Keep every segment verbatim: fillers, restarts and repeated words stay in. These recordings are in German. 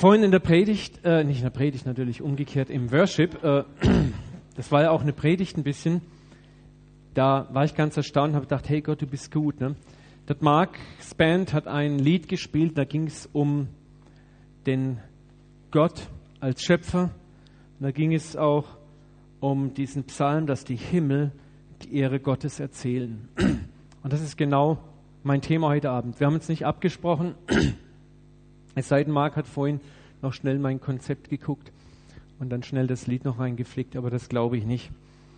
Vorhin in der Predigt, äh, nicht in der Predigt natürlich, umgekehrt im Worship, äh, das war ja auch eine Predigt ein bisschen, da war ich ganz erstaunt und habe gedacht, hey Gott, du bist gut. Ne? Das Marks Band hat ein Lied gespielt, da ging es um den Gott als Schöpfer. Und da ging es auch um diesen Psalm, dass die Himmel die Ehre Gottes erzählen. Und das ist genau mein Thema heute Abend. Wir haben uns nicht abgesprochen. Es sei denn, Marc hat vorhin noch schnell mein Konzept geguckt und dann schnell das Lied noch reingeflickt, aber das glaube ich nicht.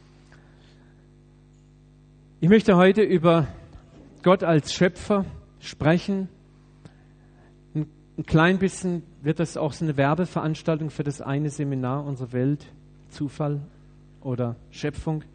Ich möchte heute über Gott als Schöpfer sprechen. Ein, ein klein bisschen wird das auch so eine Werbeveranstaltung für das eine Seminar unserer Welt, Zufall oder Schöpfung.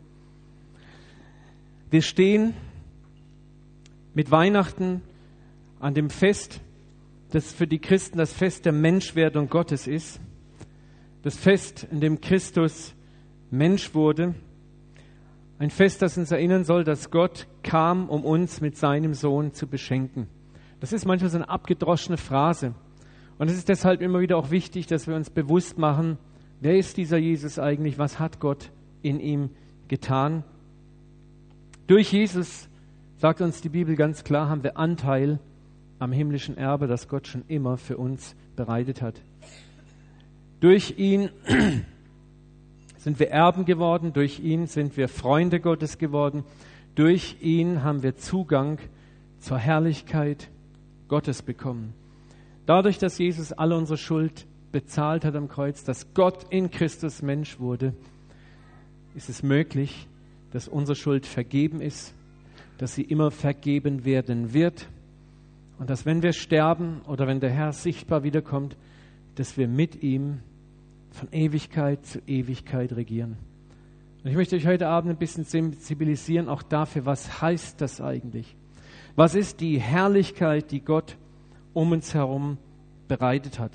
Wir stehen mit Weihnachten an dem Fest, das für die Christen das Fest der Menschwerdung Gottes ist. Das Fest, in dem Christus Mensch wurde. Ein Fest, das uns erinnern soll, dass Gott kam, um uns mit seinem Sohn zu beschenken. Das ist manchmal so eine abgedroschene Phrase. Und es ist deshalb immer wieder auch wichtig, dass wir uns bewusst machen, wer ist dieser Jesus eigentlich? Was hat Gott in ihm getan? Durch Jesus, sagt uns die Bibel ganz klar, haben wir Anteil am himmlischen Erbe, das Gott schon immer für uns bereitet hat. Durch ihn sind wir Erben geworden, durch ihn sind wir Freunde Gottes geworden, durch ihn haben wir Zugang zur Herrlichkeit Gottes bekommen. Dadurch, dass Jesus alle unsere Schuld bezahlt hat am Kreuz, dass Gott in Christus Mensch wurde, ist es möglich, dass unsere Schuld vergeben ist, dass sie immer vergeben werden wird. Und dass, wenn wir sterben oder wenn der Herr sichtbar wiederkommt, dass wir mit ihm von Ewigkeit zu Ewigkeit regieren. Und ich möchte euch heute Abend ein bisschen sensibilisieren, auch dafür, was heißt das eigentlich? Was ist die Herrlichkeit, die Gott um uns herum bereitet hat?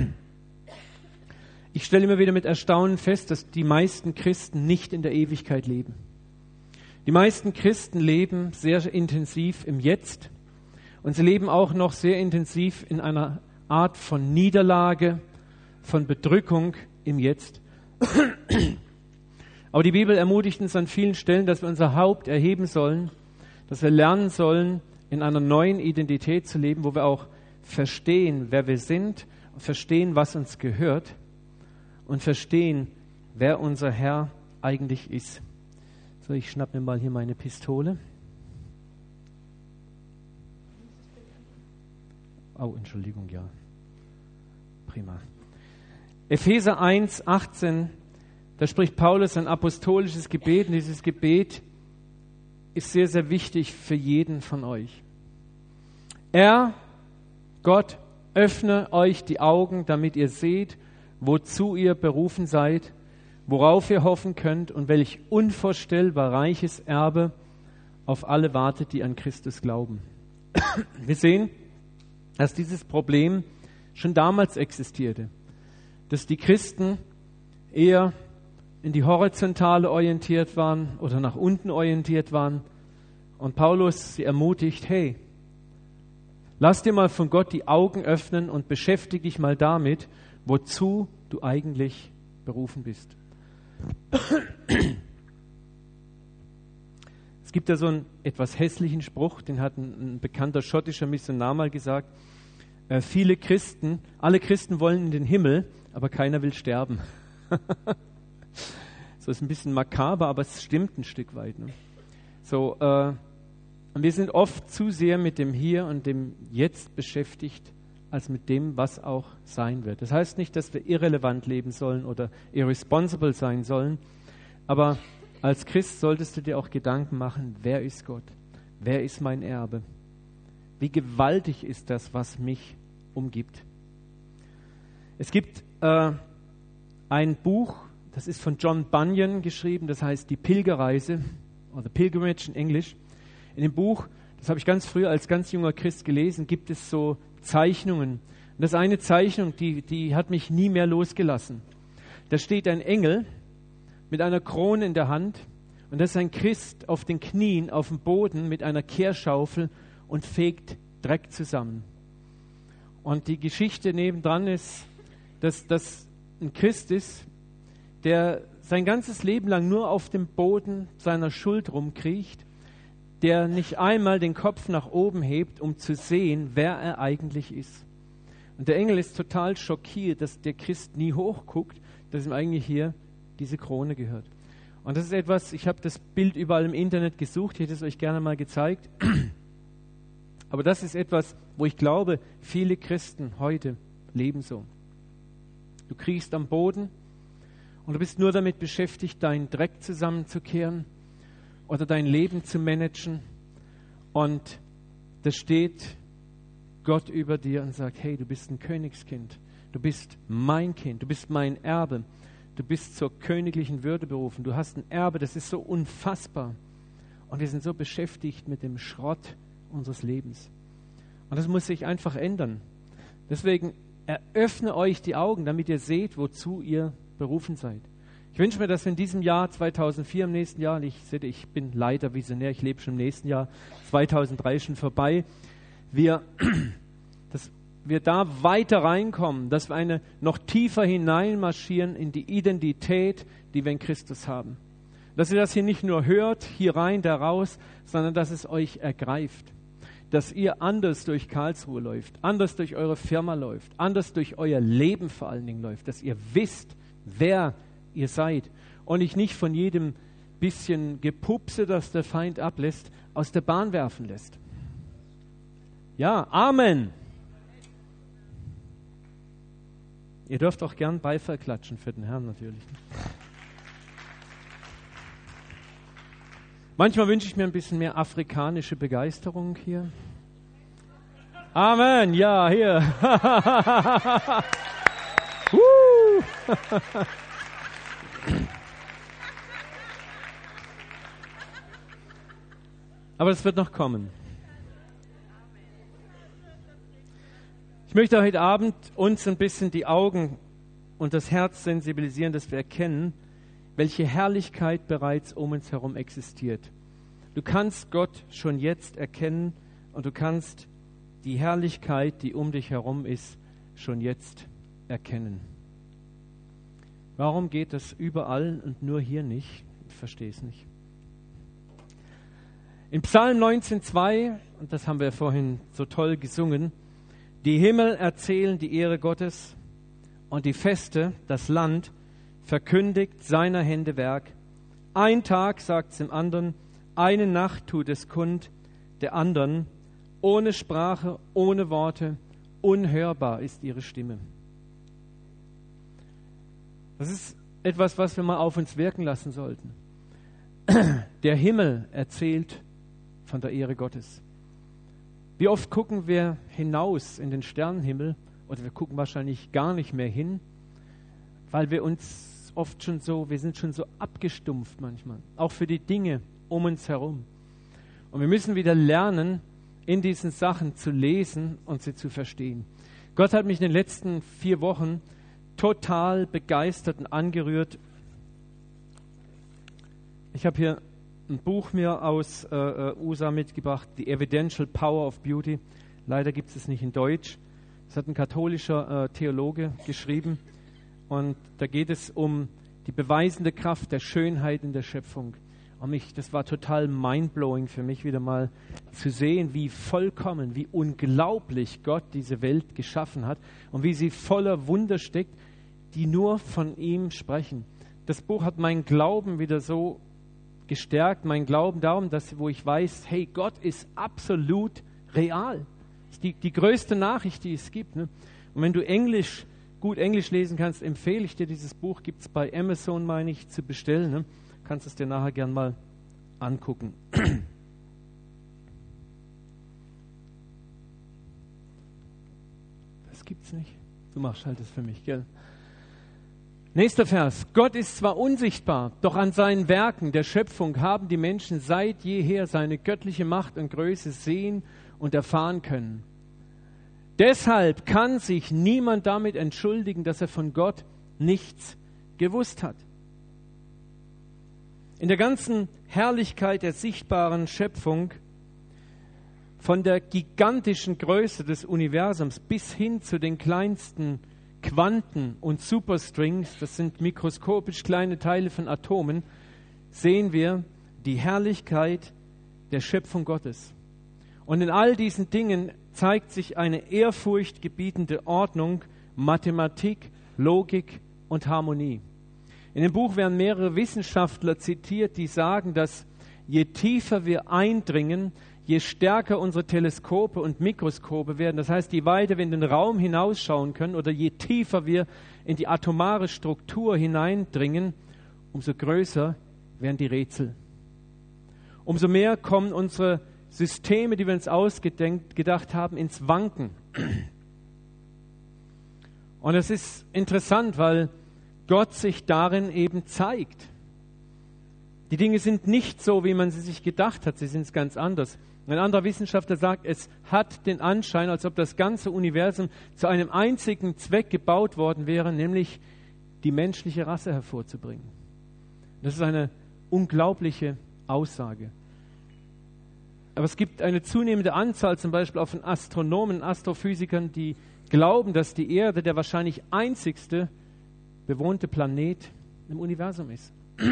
Ich stelle immer wieder mit Erstaunen fest, dass die meisten Christen nicht in der Ewigkeit leben. Die meisten Christen leben sehr intensiv im Jetzt. Und sie leben auch noch sehr intensiv in einer Art von Niederlage, von Bedrückung im Jetzt. Aber die Bibel ermutigt uns an vielen Stellen, dass wir unser Haupt erheben sollen, dass wir lernen sollen, in einer neuen Identität zu leben, wo wir auch verstehen, wer wir sind, verstehen, was uns gehört und verstehen, wer unser Herr eigentlich ist. So, ich schnapp mir mal hier meine Pistole. Oh, Entschuldigung, ja. Prima. Epheser eins, achtzehn, da spricht Paulus ein apostolisches Gebet. Und dieses Gebet ist sehr, sehr wichtig für jeden von euch. Er, Gott, öffne euch die Augen, damit ihr seht, wozu ihr berufen seid, worauf ihr hoffen könnt und welch unvorstellbar reiches Erbe auf alle wartet, die an Christus glauben. Wir sehen, dass dieses Problem schon damals existierte, dass die Christen eher in die Horizontale orientiert waren oder nach unten orientiert waren und Paulus sie ermutigt, hey, lass dir mal von Gott die Augen öffnen und beschäftige dich mal damit, wozu du eigentlich berufen bist. Es gibt ja so einen etwas hässlichen Spruch, den hat ein, ein bekannter schottischer Missionar mal gesagt. Äh, viele Christen, alle Christen wollen in den Himmel, aber keiner will sterben. So ist ein bisschen makaber, aber es stimmt ein Stück weit. Ne? So, äh, wir sind oft zu sehr mit dem Hier und dem Jetzt beschäftigt, als mit dem, was auch sein wird. Das heißt nicht, dass wir irrelevant leben sollen oder irresponsible sein sollen, aber als Christ solltest du dir auch Gedanken machen, wer ist Gott? Wer ist mein Erbe? Wie gewaltig ist das, was mich umgibt? Es gibt äh, ein Buch, das ist von John Bunyan geschrieben, das heißt Die Pilgerreise oder Pilgrimage in Englisch. In dem Buch, das habe ich ganz früh als ganz junger Christ gelesen, gibt es so Zeichnungen. Und das ist eine Zeichnung, die, die hat mich nie mehr losgelassen. Da steht ein Engel mit einer Krone in der Hand und das ist ein Christ auf den Knien, auf dem Boden mit einer Kehrschaufel und fegt Dreck zusammen. Und die Geschichte nebendran ist, dass das ein Christ ist, der sein ganzes Leben lang nur auf dem Boden seiner Schuld rumkriecht, der nicht einmal den Kopf nach oben hebt, um zu sehen, wer er eigentlich ist. Und der Engel ist total schockiert, dass der Christ nie hochguckt, dass ihm eigentlich hier diese Krone gehört. Und das ist etwas, ich habe das Bild überall im Internet gesucht, ich hätte es euch gerne mal gezeigt. Aber das ist etwas, wo ich glaube, viele Christen heute leben so. Du kriechst am Boden und du bist nur damit beschäftigt, deinen Dreck zusammenzukehren oder dein Leben zu managen. Und da steht Gott über dir und sagt, hey, du bist ein Königskind, du bist mein Kind, du bist mein Erbe, du bist zur königlichen Würde berufen, du hast ein Erbe, das ist so unfassbar. Und wir sind so beschäftigt mit dem Schrott unseres Lebens. Und das muss sich einfach ändern. Deswegen eröffne euch die Augen, damit ihr seht, wozu ihr berufen seid. Ich wünsche mir, dass in diesem Jahr zweitausendvier, im nächsten Jahr, und ich sehe, ich bin leider Visionär, ich lebe schon im nächsten Jahr, zweitausenddrei ist schon vorbei, wir, dass wir da weiter reinkommen, dass wir eine noch tiefer hineinmarschieren in die Identität, die wir in Christus haben. Dass ihr das hier nicht nur hört, hier rein, da raus, sondern dass es euch ergreift. Dass ihr anders durch Karlsruhe läuft, anders durch eure Firma läuft, anders durch euer Leben vor allen Dingen läuft. Dass ihr wisst, wer ihr seid und euch nicht von jedem bisschen Gepupse, das der Feind ablässt, aus der Bahn werfen lässt. Ja, Amen. Ihr dürft auch gern Beifall klatschen für den Herrn natürlich. Manchmal wünsche ich mir ein bisschen mehr afrikanische Begeisterung hier. Amen, ja, hier. uh. Aber es wird noch kommen. Ich möchte heute Abend uns ein bisschen die Augen und das Herz sensibilisieren, dass wir erkennen, welche Herrlichkeit bereits um uns herum existiert. Du kannst Gott schon jetzt erkennen und du kannst die Herrlichkeit, die um dich herum ist, schon jetzt erkennen. Warum geht das überall und nur hier nicht? Ich verstehe es nicht. In Psalm neunzehn zwei, und das haben wir vorhin so toll gesungen, die Himmel erzählen die Ehre Gottes und die Feste, das Land, verkündigt seiner Hände Werk. Ein Tag sagt es dem anderen, eine Nacht tut es kund, der anderen, ohne Sprache, ohne Worte, unhörbar ist ihre Stimme. Das ist etwas, was wir mal auf uns wirken lassen sollten. Der Himmel erzählt von der Ehre Gottes. Wie oft gucken wir hinaus in den Sternenhimmel, oder wir gucken wahrscheinlich gar nicht mehr hin, weil wir uns oft schon so, wir sind schon so abgestumpft manchmal, auch für die Dinge um uns herum. Und wir müssen wieder lernen, in diesen Sachen zu lesen und sie zu verstehen. Gott hat mich in den letzten vier Wochen total begeistert und angerührt. Ich habe hier ein Buch mir aus äh, U S A mitgebracht, The Evidential Power of Beauty. Leider gibt es es nicht in Deutsch. Das hat ein katholischer äh, Theologe geschrieben. Und da geht es um die beweisende Kraft der Schönheit in der Schöpfung. Und mich, das war total mindblowing für mich, wieder mal zu sehen, wie vollkommen, wie unglaublich Gott diese Welt geschaffen hat und wie sie voller Wunder steckt, die nur von ihm sprechen. Das Buch hat meinen Glauben wieder so gestärkt, mein Glauben darum, dass, wo ich weiß, hey, Gott ist absolut real. Das ist die, die größte Nachricht, die es gibt. Ne? Und wenn du Englisch, gut Englisch lesen kannst, empfehle ich dir dieses Buch, gibt es bei Amazon, meine ich, zu bestellen. Ne? Kannst es dir nachher gern mal angucken. Das gibt's nicht. Du machst halt das für mich, gell? Nächster Vers. Gott ist zwar unsichtbar, doch an seinen Werken der Schöpfung haben die Menschen seit jeher seine göttliche Macht und Größe sehen und erfahren können. Deshalb kann sich niemand damit entschuldigen, dass er von Gott nichts gewusst hat. In der ganzen Herrlichkeit der sichtbaren Schöpfung, von der gigantischen Größe des Universums bis hin zu den kleinsten Quanten und Superstrings, das sind mikroskopisch kleine Teile von Atomen, sehen wir die Herrlichkeit der Schöpfung Gottes. Und in all diesen Dingen zeigt sich eine ehrfurchtgebietende Ordnung, Mathematik, Logik und Harmonie. In dem Buch werden mehrere Wissenschaftler zitiert, die sagen, dass je tiefer wir eindringen, je stärker unsere Teleskope und Mikroskope werden, das heißt, je weiter wir in den Raum hinausschauen können oder je tiefer wir in die atomare Struktur hineindringen, umso größer werden die Rätsel. Umso mehr kommen unsere Systeme, die wir uns ausgedacht haben, ins Wanken. Und es ist interessant, weil Gott sich darin eben zeigt. Die Dinge sind nicht so, wie man sie sich gedacht hat, sie sind ganz anders. Ein anderer Wissenschaftler sagt, es hat den Anschein, als ob das ganze Universum zu einem einzigen Zweck gebaut worden wäre, nämlich die menschliche Rasse hervorzubringen. Das ist eine unglaubliche Aussage. Aber es gibt eine zunehmende Anzahl zum Beispiel auch von Astronomen, Astrophysikern, die glauben, dass die Erde der wahrscheinlich einzigste bewohnte Planet im Universum ist.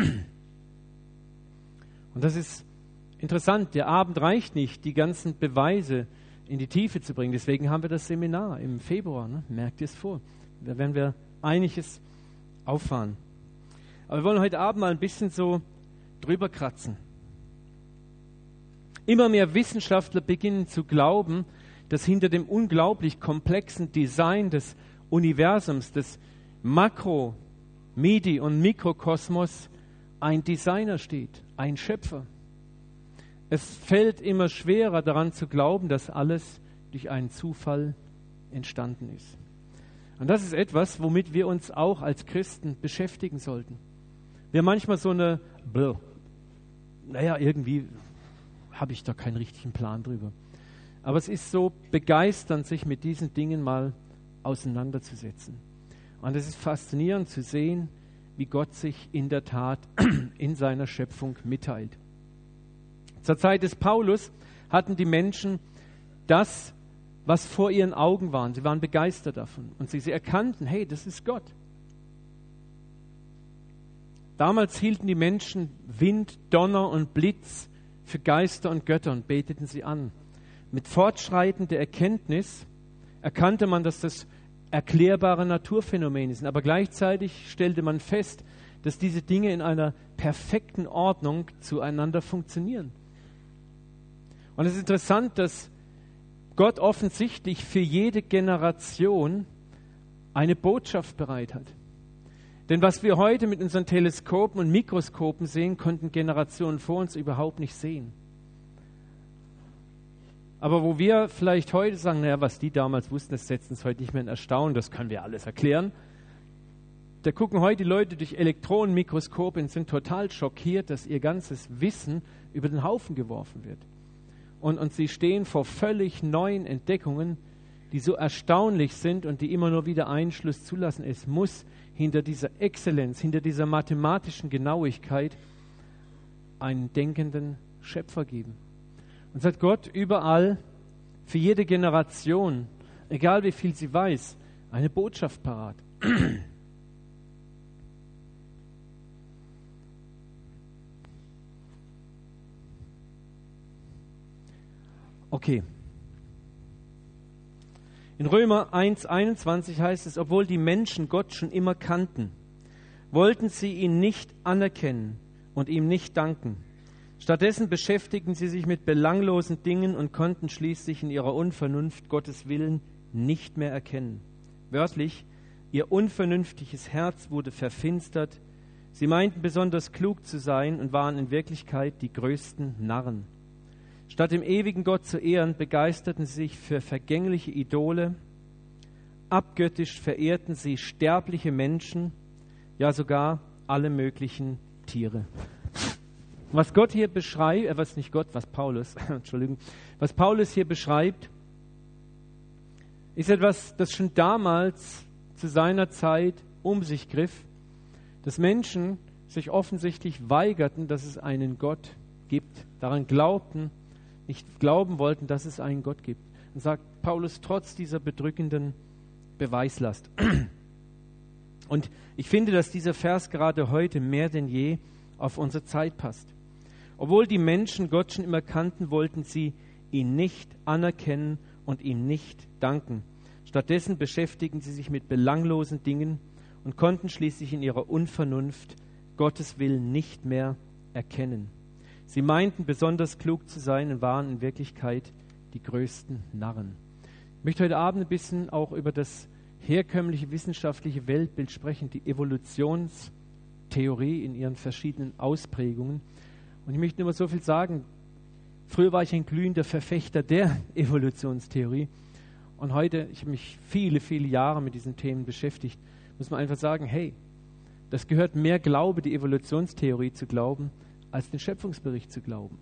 Und das ist interessant. Der Abend reicht nicht, die ganzen Beweise in die Tiefe zu bringen. Deswegen haben wir das Seminar im Februar. Ne? Merkt ihr es vor? Da werden wir einiges auffahren. Aber wir wollen heute Abend mal ein bisschen so drüber kratzen. Immer mehr Wissenschaftler beginnen zu glauben, dass hinter dem unglaublich komplexen Design des Universums, des Makro-, Midi- und Mikrokosmos ein Designer steht, ein Schöpfer. Es fällt immer schwerer daran zu glauben, dass alles durch einen Zufall entstanden ist. Und das ist etwas, womit wir uns auch als Christen beschäftigen sollten. Wir haben manchmal so eine, naja, irgendwie habe ich da keinen richtigen Plan drüber. Aber es ist so begeisternd, sich mit diesen Dingen mal auseinanderzusetzen. Und es ist faszinierend zu sehen, wie Gott sich in der Tat in seiner Schöpfung mitteilt. Zur Zeit des Paulus hatten die Menschen das, was vor ihren Augen war. Sie waren begeistert davon. Und sie, sie erkannten, hey, das ist Gott. Damals hielten die Menschen Wind, Donner und Blitz für Geister und Götter und beteten sie an. Mit fortschreitender Erkenntnis erkannte man, dass das erklärbare Naturphänomene sind. Aber gleichzeitig stellte man fest, dass diese Dinge in einer perfekten Ordnung zueinander funktionieren. Und es ist interessant, dass Gott offensichtlich für jede Generation eine Botschaft bereit hat. Denn was wir heute mit unseren Teleskopen und Mikroskopen sehen, konnten Generationen vor uns überhaupt nicht sehen. Aber wo wir vielleicht heute sagen, naja, was die damals wussten, das setzt uns heute nicht mehr in Erstaunen, das können wir alles erklären. Da gucken heute die Leute durch Elektronenmikroskope und sind total schockiert, dass ihr ganzes Wissen über den Haufen geworfen wird. Und, und sie stehen vor völlig neuen Entdeckungen, die so erstaunlich sind und die immer nur wieder einen Schluss zulassen. Es muss hinter dieser Exzellenz, hinter dieser mathematischen Genauigkeit einen denkenden Schöpfer geben. Und so hat Gott überall für jede Generation, egal wie viel sie weiß, eine Botschaft parat. Okay. In Römer eins einundzwanzig heißt es, obwohl die Menschen Gott schon immer kannten, wollten sie ihn nicht anerkennen und ihm nicht danken. Stattdessen beschäftigten sie sich mit belanglosen Dingen und konnten schließlich in ihrer Unvernunft Gottes Willen nicht mehr erkennen. Wörtlich, ihr unvernünftiges Herz wurde verfinstert. Sie meinten besonders klug zu sein und waren in Wirklichkeit die größten Narren. Statt dem ewigen Gott zu ehren, begeisterten sie sich für vergängliche Idole. Abgöttisch verehrten sie sterbliche Menschen, ja sogar alle möglichen Tiere. Was Gott hier beschreibt, äh, was nicht Gott, was Paulus, Entschuldigung, was Paulus hier beschreibt, ist etwas, das schon damals zu seiner Zeit um sich griff, dass Menschen sich offensichtlich weigerten, dass es einen Gott gibt, daran glaubten, nicht glauben wollten, dass es einen Gott gibt. Und sagt Paulus trotz dieser bedrückenden Beweislast. Und ich finde, dass dieser Vers gerade heute mehr denn je auf unsere Zeit passt. Obwohl die Menschen Gott schon immer kannten, wollten sie ihn nicht anerkennen und ihm nicht danken. Stattdessen beschäftigten sie sich mit belanglosen Dingen und konnten schließlich in ihrer Unvernunft Gottes Willen nicht mehr erkennen. Sie meinten, besonders klug zu sein und waren in Wirklichkeit die größten Narren. Ich möchte heute Abend ein bisschen auch über das herkömmliche wissenschaftliche Weltbild sprechen, die Evolutionstheorie in ihren verschiedenen Ausprägungen. Und ich möchte nur so viel sagen, früher war ich ein glühender Verfechter der Evolutionstheorie und heute, ich habe mich viele, viele Jahre mit diesen Themen beschäftigt, muss man einfach sagen, hey, das gehört mehr Glaube, die Evolutionstheorie zu glauben, als den Schöpfungsbericht zu glauben.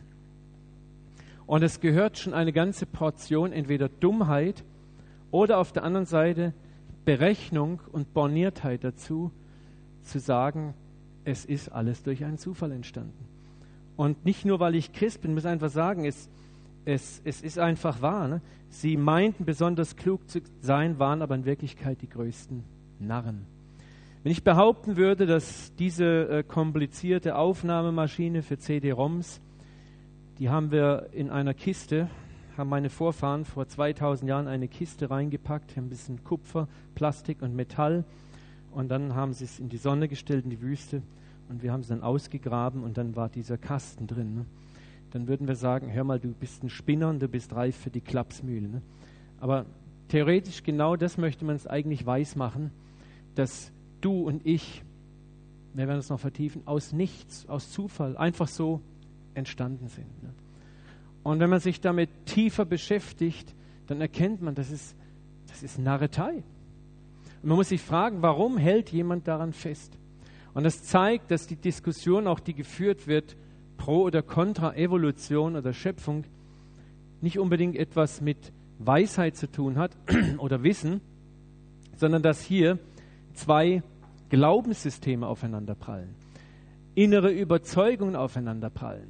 Und es gehört schon eine ganze Portion entweder Dummheit oder auf der anderen Seite Berechnung und Borniertheit dazu, zu sagen, es ist alles durch einen Zufall entstanden. Und nicht nur, weil ich Christ bin, muss einfach sagen, es, es, es ist einfach wahr. Ne? Sie meinten, besonders klug zu sein, waren aber in Wirklichkeit die größten Narren. Wenn ich behaupten würde, dass diese äh, komplizierte Aufnahmemaschine für C D-ROMs, die haben wir in einer Kiste, haben meine Vorfahren vor zweitausend Jahren eine Kiste reingepackt, haben ein bisschen Kupfer, Plastik und Metall und dann haben sie es in die Sonne gestellt, in die Wüste und wir haben es dann ausgegraben und dann war dieser Kasten drin. Ne? Dann würden wir sagen, hör mal, du bist ein Spinner und du bist reif für die Klapsmühle. Ne? Aber theoretisch genau das möchte man es eigentlich weismachen, dass du und ich, wir werden es noch vertiefen, aus nichts, aus Zufall, einfach so entstanden sind. Ne? Und wenn man sich damit tiefer beschäftigt, dann erkennt man, das ist, das ist Narretei. Und man muss sich fragen, warum hält jemand daran fest? Und das zeigt, dass die Diskussion, auch die geführt wird, pro oder contra Evolution oder Schöpfung, nicht unbedingt etwas mit Weisheit zu tun hat oder Wissen, sondern dass hier zwei Glaubenssysteme aufeinanderprallen, innere Überzeugungen aufeinanderprallen.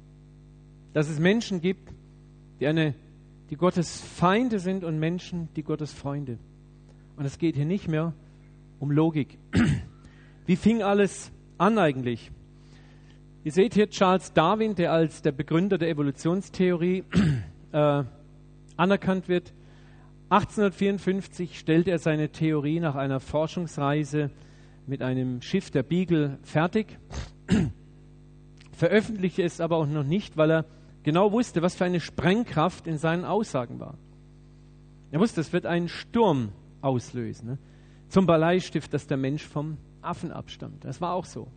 Dass es Menschen gibt, die, eine, die Gottes Feinde sind und Menschen, die Gottes Freunde. Und es geht hier nicht mehr um Logik. Wie fing alles an eigentlich? Ihr seht hier Charles Darwin, der als der Begründer der Evolutionstheorie äh, anerkannt wird. achtzehnhundertvierundfünfzig stellte er seine Theorie nach einer Forschungsreise mit einem Schiff der Beagle fertig, veröffentlichte es aber auch noch nicht, weil er genau wusste, was für eine Sprengkraft in seinen Aussagen war. Er wusste, es wird einen Sturm auslösen, ne? Zum Bleistift, dass der Mensch vom Affen abstammt. Das war auch so.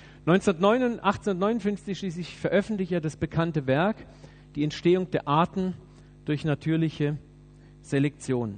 achtzehnhundertneunundfünfzig schließlich veröffentlichte er das bekannte Werk, die Entstehung der Arten durch natürliche Selektion.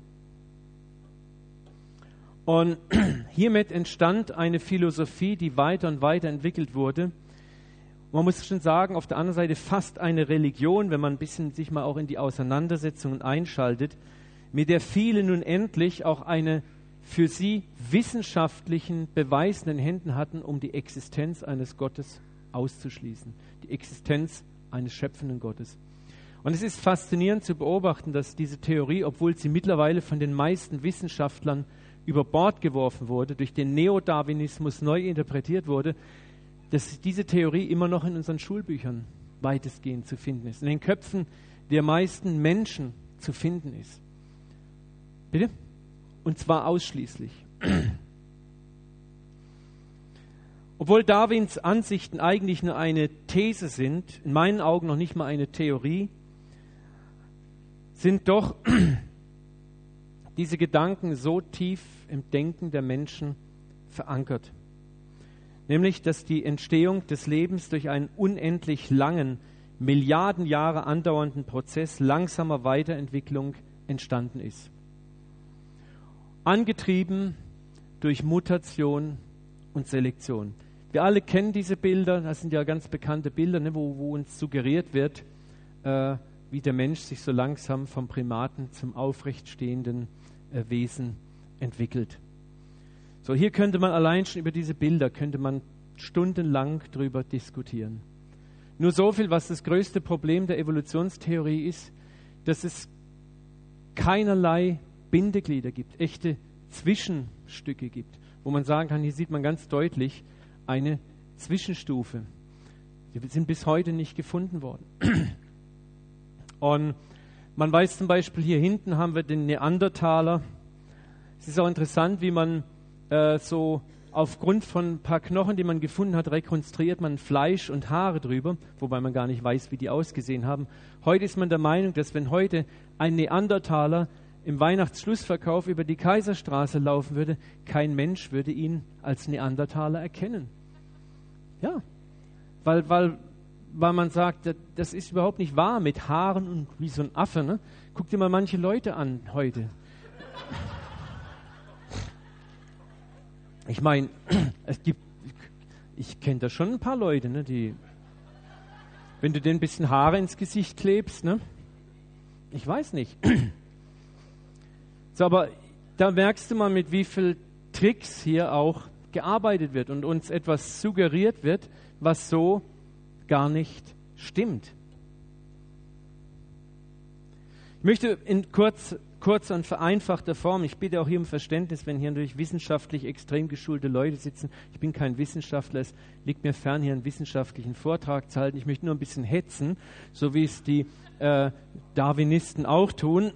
Und hiermit entstand eine Philosophie, die weiter und weiter entwickelt wurde. Man muss schon sagen, auf der anderen Seite fast eine Religion, wenn man ein bisschen sich mal auch in die Auseinandersetzungen einschaltet, mit der viele nun endlich auch eine für sie wissenschaftlichen Beweis in den Händen hatten, um die Existenz eines Gottes auszuschließen, die Existenz eines schöpfenden Gottes. Und es ist faszinierend zu beobachten, dass diese Theorie, obwohl sie mittlerweile von den meisten Wissenschaftlern über Bord geworfen wurde, durch den Neodarwinismus neu interpretiert wurde, dass diese Theorie immer noch in unseren Schulbüchern weitestgehend zu finden ist, in den Köpfen der meisten Menschen zu finden ist. Bitte? Und zwar ausschließlich. Obwohl Darwins Ansichten eigentlich nur eine These sind, in meinen Augen noch nicht mal eine Theorie, sind doch diese Gedanken so tief im Denken der Menschen verankert. Nämlich, dass die Entstehung des Lebens durch einen unendlich langen, Milliarden Jahre andauernden Prozess langsamer Weiterentwicklung entstanden ist. Angetrieben durch Mutation und Selektion. Wir alle kennen diese Bilder, das sind ja ganz bekannte Bilder, ne, wo, wo uns suggeriert wird, äh, wie der Mensch sich so langsam vom Primaten zum aufrechtstehenden äh, Wesen entwickelt. So, hier könnte man allein schon über diese Bilder, könnte man stundenlang drüber diskutieren. Nur so viel, was das größte Problem der Evolutionstheorie ist, dass es keinerlei Bindeglieder gibt, echte Zwischenstücke gibt, wo man sagen kann, hier sieht man ganz deutlich eine Zwischenstufe. Die sind bis heute nicht gefunden worden. Und man weiß zum Beispiel, hier hinten haben wir den Neandertaler. Es ist auch interessant, wie man äh, so aufgrund von ein paar Knochen, die man gefunden hat, rekonstruiert man Fleisch und Haare drüber, wobei man gar nicht weiß, wie die ausgesehen haben. Heute ist man der Meinung, dass wenn heute ein Neandertaler im Weihnachtsschlussverkauf über die Kaiserstraße laufen würde, kein Mensch würde ihn als Neandertaler erkennen. Ja, weil, weil, weil man sagt, das ist überhaupt nicht wahr mit Haaren und wie so ein Affe. Ne? Guck dir mal manche Leute an heute. Ich meine, es gibt, ich kenne da schon ein paar Leute, ne, die, wenn du denen ein bisschen Haare ins Gesicht klebst, ne, ich weiß nicht. So, aber da merkst du mal, mit wie viel Tricks hier auch gearbeitet wird und uns etwas suggeriert wird, was so gar nicht stimmt. Ich möchte in kurz, kurz und vereinfachter Form, ich bitte auch hier um Verständnis, wenn hier natürlich wissenschaftlich extrem geschulte Leute sitzen. Ich bin kein Wissenschaftler, es liegt mir fern, hier einen wissenschaftlichen Vortrag zu halten. Ich möchte nur ein bisschen hetzen, so wie es die äh, Darwinisten auch tun.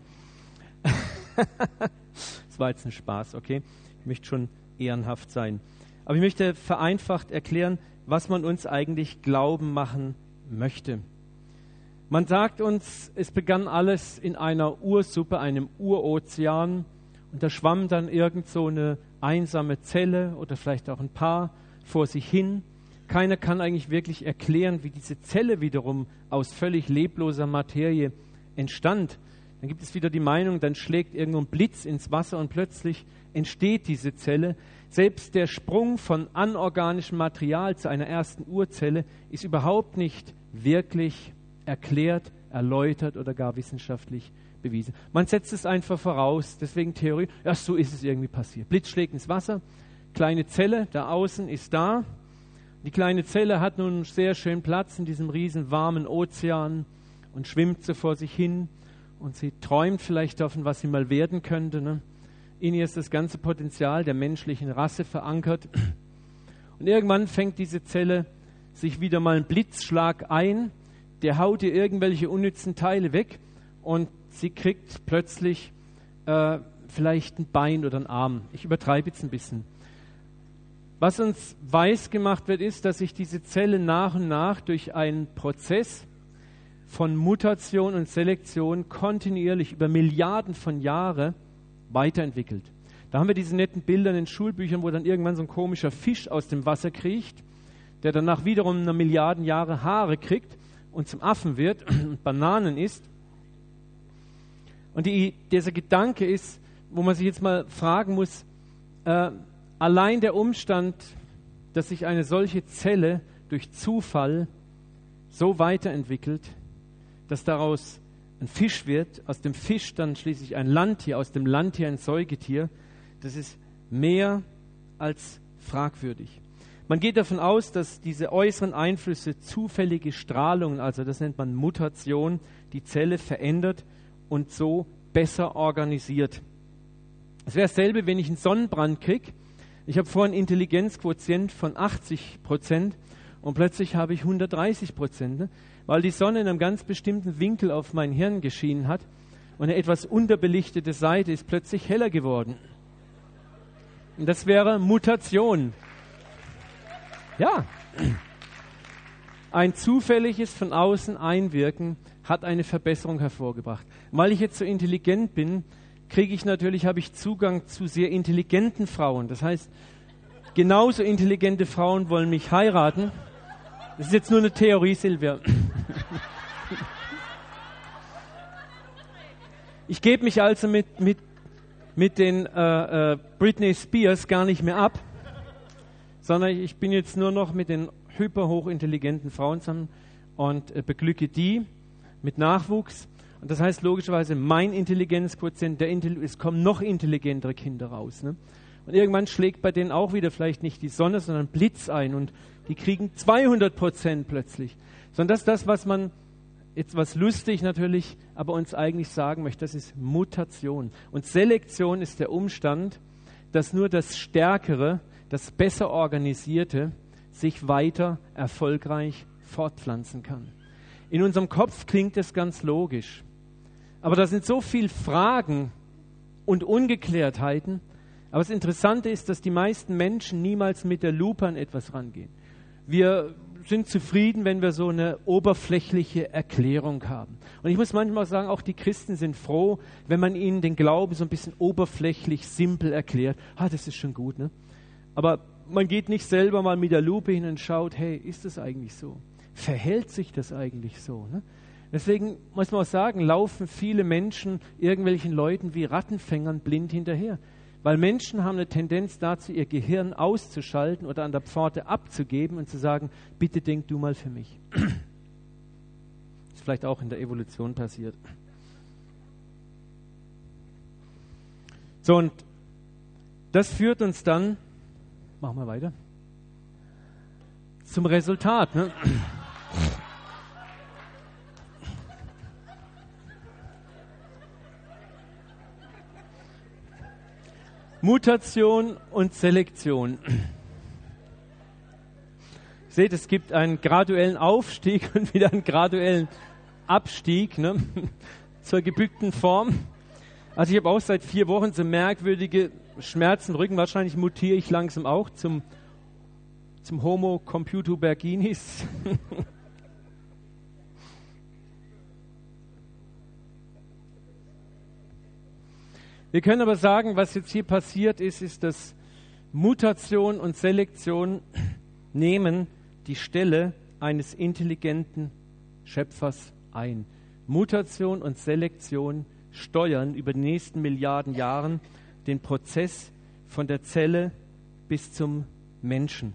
Das war jetzt ein Spaß, okay? Ich möchte schon ehrenhaft sein. Aber ich möchte vereinfacht erklären, was man uns eigentlich glauben machen möchte. Man sagt uns, es begann alles in einer Ursuppe, einem Urozean, und da schwamm dann irgend so eine einsame Zelle oder vielleicht auch ein paar vor sich hin. Keiner kann eigentlich wirklich erklären, wie diese Zelle wiederum aus völlig lebloser Materie entstand. Dann gibt es wieder die Meinung, dann schlägt irgendwo ein Blitz ins Wasser und plötzlich entsteht diese Zelle. Selbst der Sprung von anorganischem Material zu einer ersten Urzelle ist überhaupt nicht wirklich erklärt, erläutert oder gar wissenschaftlich bewiesen. Man setzt es einfach voraus, deswegen Theorie, ja, so ist es irgendwie passiert. Blitz schlägt ins Wasser, kleine Zelle da außen ist da. Die kleine Zelle hat nun sehr schön Platz in diesem riesen warmen Ozean und schwimmt so vor sich hin und sie träumt vielleicht davon, was sie mal werden könnte. Ne? In ihr ist das ganze Potenzial der menschlichen Rasse verankert. Und irgendwann fängt diese Zelle sich wieder mal ein Blitzschlag ein, der haut ihr irgendwelche unnützen Teile weg und sie kriegt plötzlich äh, vielleicht ein Bein oder einen Arm. Ich übertreibe jetzt ein bisschen. Was uns weiß gemacht wird, ist, dass sich diese Zelle nach und nach durch einen Prozess von Mutation und Selektion kontinuierlich über Milliarden von Jahren weiterentwickelt. Da haben wir diese netten Bilder in den Schulbüchern, wo dann irgendwann so ein komischer Fisch aus dem Wasser kriecht, der danach wiederum eine Milliarden Jahre Haare kriegt und zum Affen wird und Bananen isst. Und die, dieser Gedanke ist, wo man sich jetzt mal fragen muss, äh, allein der Umstand, dass sich eine solche Zelle durch Zufall so weiterentwickelt, dass daraus ein Fisch wird, aus dem Fisch dann schließlich ein Landtier, aus dem Landtier ein Säugetier, das ist mehr als fragwürdig. Man geht davon aus, dass diese äußeren Einflüsse, zufällige Strahlungen, also das nennt man Mutation, die Zelle verändert und so besser organisiert. Es wäre dasselbe, wenn ich einen Sonnenbrand kriege. Ich habe vorhin einen Intelligenzquotient von achtzig Prozent und plötzlich habe ich hundertdreißig Prozent, ne? Weil die Sonne in einem ganz bestimmten Winkel auf mein Hirn geschienen hat und eine etwas unterbelichtete Seite ist plötzlich heller geworden. Und das wäre Mutation. Ja, ein zufälliges von außen Einwirken hat eine Verbesserung hervorgebracht. Weil ich jetzt so intelligent bin, kriege ich natürlich, habe ich Zugang zu sehr intelligenten Frauen. Das heißt, genauso intelligente Frauen wollen mich heiraten. Das ist jetzt nur eine Theorie, Silvia. Ich gebe mich also mit, mit, mit den äh, äh, Britney Spears gar nicht mehr ab, sondern ich bin jetzt nur noch mit den hyperhochintelligenten Frauen zusammen und äh, beglücke die mit Nachwuchs. Und das heißt logischerweise, mein Intelligenzquotient, der Intelli- es kommen noch intelligentere Kinder raus. Ne? Und irgendwann schlägt bei denen auch wieder vielleicht nicht die Sonne, sondern Blitz ein und die kriegen zweihundert Prozent plötzlich. Sondern das ist das, was man, jetzt was lustig natürlich, aber uns eigentlich sagen möchte, das ist Mutation. Und Selektion ist der Umstand, dass nur das Stärkere, das besser Organisierte sich weiter erfolgreich fortpflanzen kann. In unserem Kopf klingt das ganz logisch. Aber da sind so viele Fragen und Ungeklärtheiten. Aber das Interessante ist, dass die meisten Menschen niemals mit der Lupe an etwas rangehen. Wir sind zufrieden, wenn wir so eine oberflächliche Erklärung haben. Und ich muss manchmal sagen, auch die Christen sind froh, wenn man ihnen den Glauben so ein bisschen oberflächlich, simpel erklärt. Ah, das ist schon gut, ne? Aber man geht nicht selber mal mit der Lupe hin und schaut, hey, ist das eigentlich so? Verhält sich das eigentlich so? Ne? Deswegen muss man auch sagen, laufen viele Menschen irgendwelchen Leuten wie Rattenfängern blind hinterher. Weil Menschen haben eine Tendenz dazu, ihr Gehirn auszuschalten oder an der Pforte abzugeben und zu sagen, bitte denk du mal für mich. Das ist vielleicht auch in der Evolution passiert. So, und das führt uns dann, machen wir weiter, zum Resultat. Ne? Mutation und Selektion. Seht, es gibt einen graduellen Aufstieg und wieder einen graduellen Abstieg, ne, zur gebückten Form. Also ich habe auch seit vier Wochen so merkwürdige Schmerzen im Rücken. Wahrscheinlich mutiere ich langsam auch zum, zum Homo computoberginis. Wir können aber sagen, was jetzt hier passiert ist, ist, dass Mutation und Selektion nehmen die Stelle eines intelligenten Schöpfers ein. Mutation und Selektion steuern über die nächsten Milliarden Jahren den Prozess von der Zelle bis zum Menschen.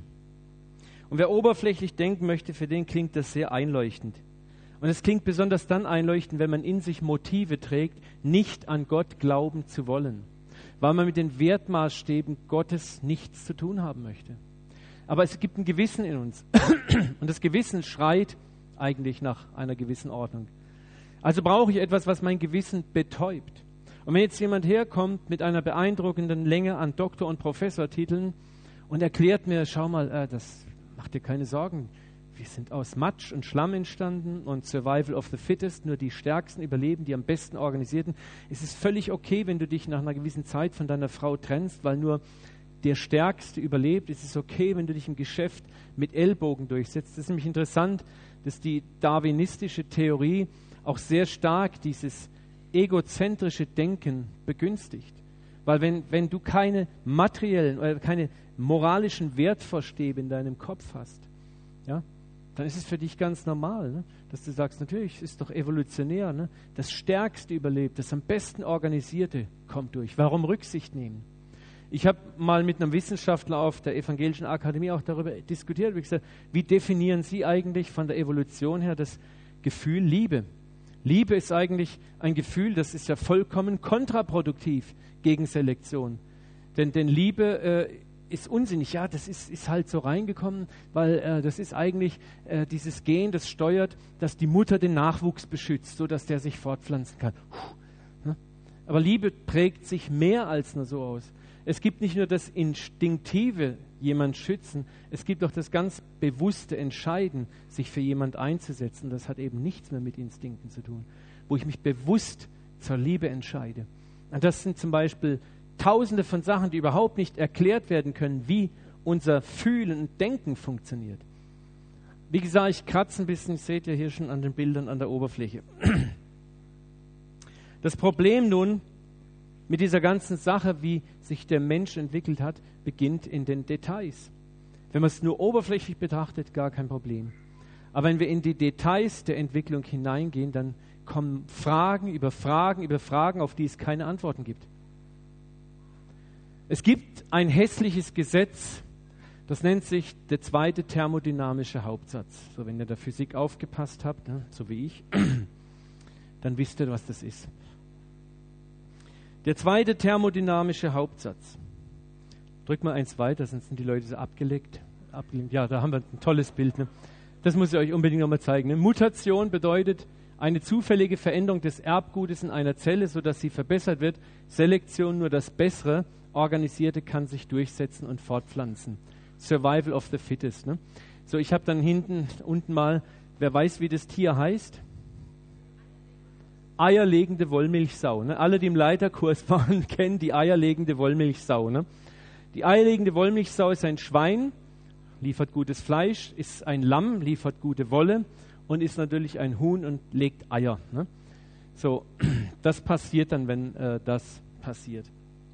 Und wer oberflächlich denken möchte, für den klingt das sehr einleuchtend. Und es klingt besonders dann einleuchtend, wenn man in sich Motive trägt, nicht an Gott glauben zu wollen, weil man mit den Wertmaßstäben Gottes nichts zu tun haben möchte. Aber es gibt ein Gewissen in uns und das Gewissen schreit eigentlich nach einer gewissen Ordnung. Also brauche ich etwas, was mein Gewissen betäubt. Und wenn jetzt jemand herkommt mit einer beeindruckenden Länge an Doktor- und Professortiteln und erklärt mir, schau mal, äh, das macht dir keine Sorgen, wir sind aus Matsch und Schlamm entstanden und Survival of the Fittest, nur die Stärksten überleben, die am besten organisierten. Es ist völlig okay, wenn du dich nach einer gewissen Zeit von deiner Frau trennst, weil nur der Stärkste überlebt. Es ist okay, wenn du dich im Geschäft mit Ellbogen durchsetzt. Das ist nämlich interessant, dass die darwinistische Theorie auch sehr stark dieses egozentrische Denken begünstigt. Weil wenn, wenn du keine materiellen oder keine moralischen Wertvorstäbe in deinem Kopf hast, ja, dann ist es für dich ganz normal, ne? Dass du sagst, natürlich, es ist doch evolutionär, ne? Das Stärkste überlebt, das am besten Organisierte kommt durch. Warum Rücksicht nehmen? Ich habe mal mit einem Wissenschaftler auf der Evangelischen Akademie auch darüber diskutiert, wie gesagt, wie definieren Sie eigentlich von der Evolution her das Gefühl Liebe? Liebe ist eigentlich ein Gefühl, das ist ja vollkommen kontraproduktiv gegen Selektion. Denn, denn Liebe äh, ist unsinnig, ja, das ist, ist halt so reingekommen, weil äh, das ist eigentlich äh, dieses Gen, das steuert, dass die Mutter den Nachwuchs beschützt, sodass der sich fortpflanzen kann. Puh, ne? Aber Liebe prägt sich mehr als nur so aus. Es gibt nicht nur das instinktive jemand schützen, es gibt auch das ganz bewusste Entscheiden, sich für jemand einzusetzen. Das hat eben nichts mehr mit Instinkten zu tun, wo ich mich bewusst zur Liebe entscheide. Und das sind zum Beispiel Tausende von Sachen, die überhaupt nicht erklärt werden können, wie unser Fühlen und Denken funktioniert. Wie gesagt, ich kratze ein bisschen, seht ihr hier schon an den Bildern an der Oberfläche. Das Problem nun mit dieser ganzen Sache, wie sich der Mensch entwickelt hat, beginnt in den Details. Wenn man es nur oberflächlich betrachtet, gar kein Problem. Aber wenn wir in die Details der Entwicklung hineingehen, dann kommen Fragen über Fragen über Fragen, auf die es keine Antworten gibt. Es gibt ein hässliches Gesetz, das nennt sich der zweite thermodynamische Hauptsatz. So, wenn ihr der Physik aufgepasst habt, ne, so wie ich, dann wisst ihr, was das ist. Der zweite thermodynamische Hauptsatz. Drück mal eins weiter, sonst sind die Leute so abgelenkt. abgelenkt. Ja, da haben wir ein tolles Bild. Ne? Das muss ich euch unbedingt nochmal zeigen. Ne? Mutation bedeutet eine zufällige Veränderung des Erbgutes in einer Zelle, sodass sie verbessert wird. Selektion nur das Bessere Organisierte kann sich durchsetzen und fortpflanzen. Survival of the fittest. Ne? So, ich habe dann hinten, unten mal, wer weiß, wie das Tier heißt? Eierlegende Wollmilchsau. Ne? Alle, die im Leiterkurs waren, kennen die eierlegende Wollmilchsau. Ne? Die eierlegende Wollmilchsau ist ein Schwein, liefert gutes Fleisch, ist ein Lamm, liefert gute Wolle und ist natürlich ein Huhn und legt Eier. Ne? So, das passiert dann, wenn äh, das passiert.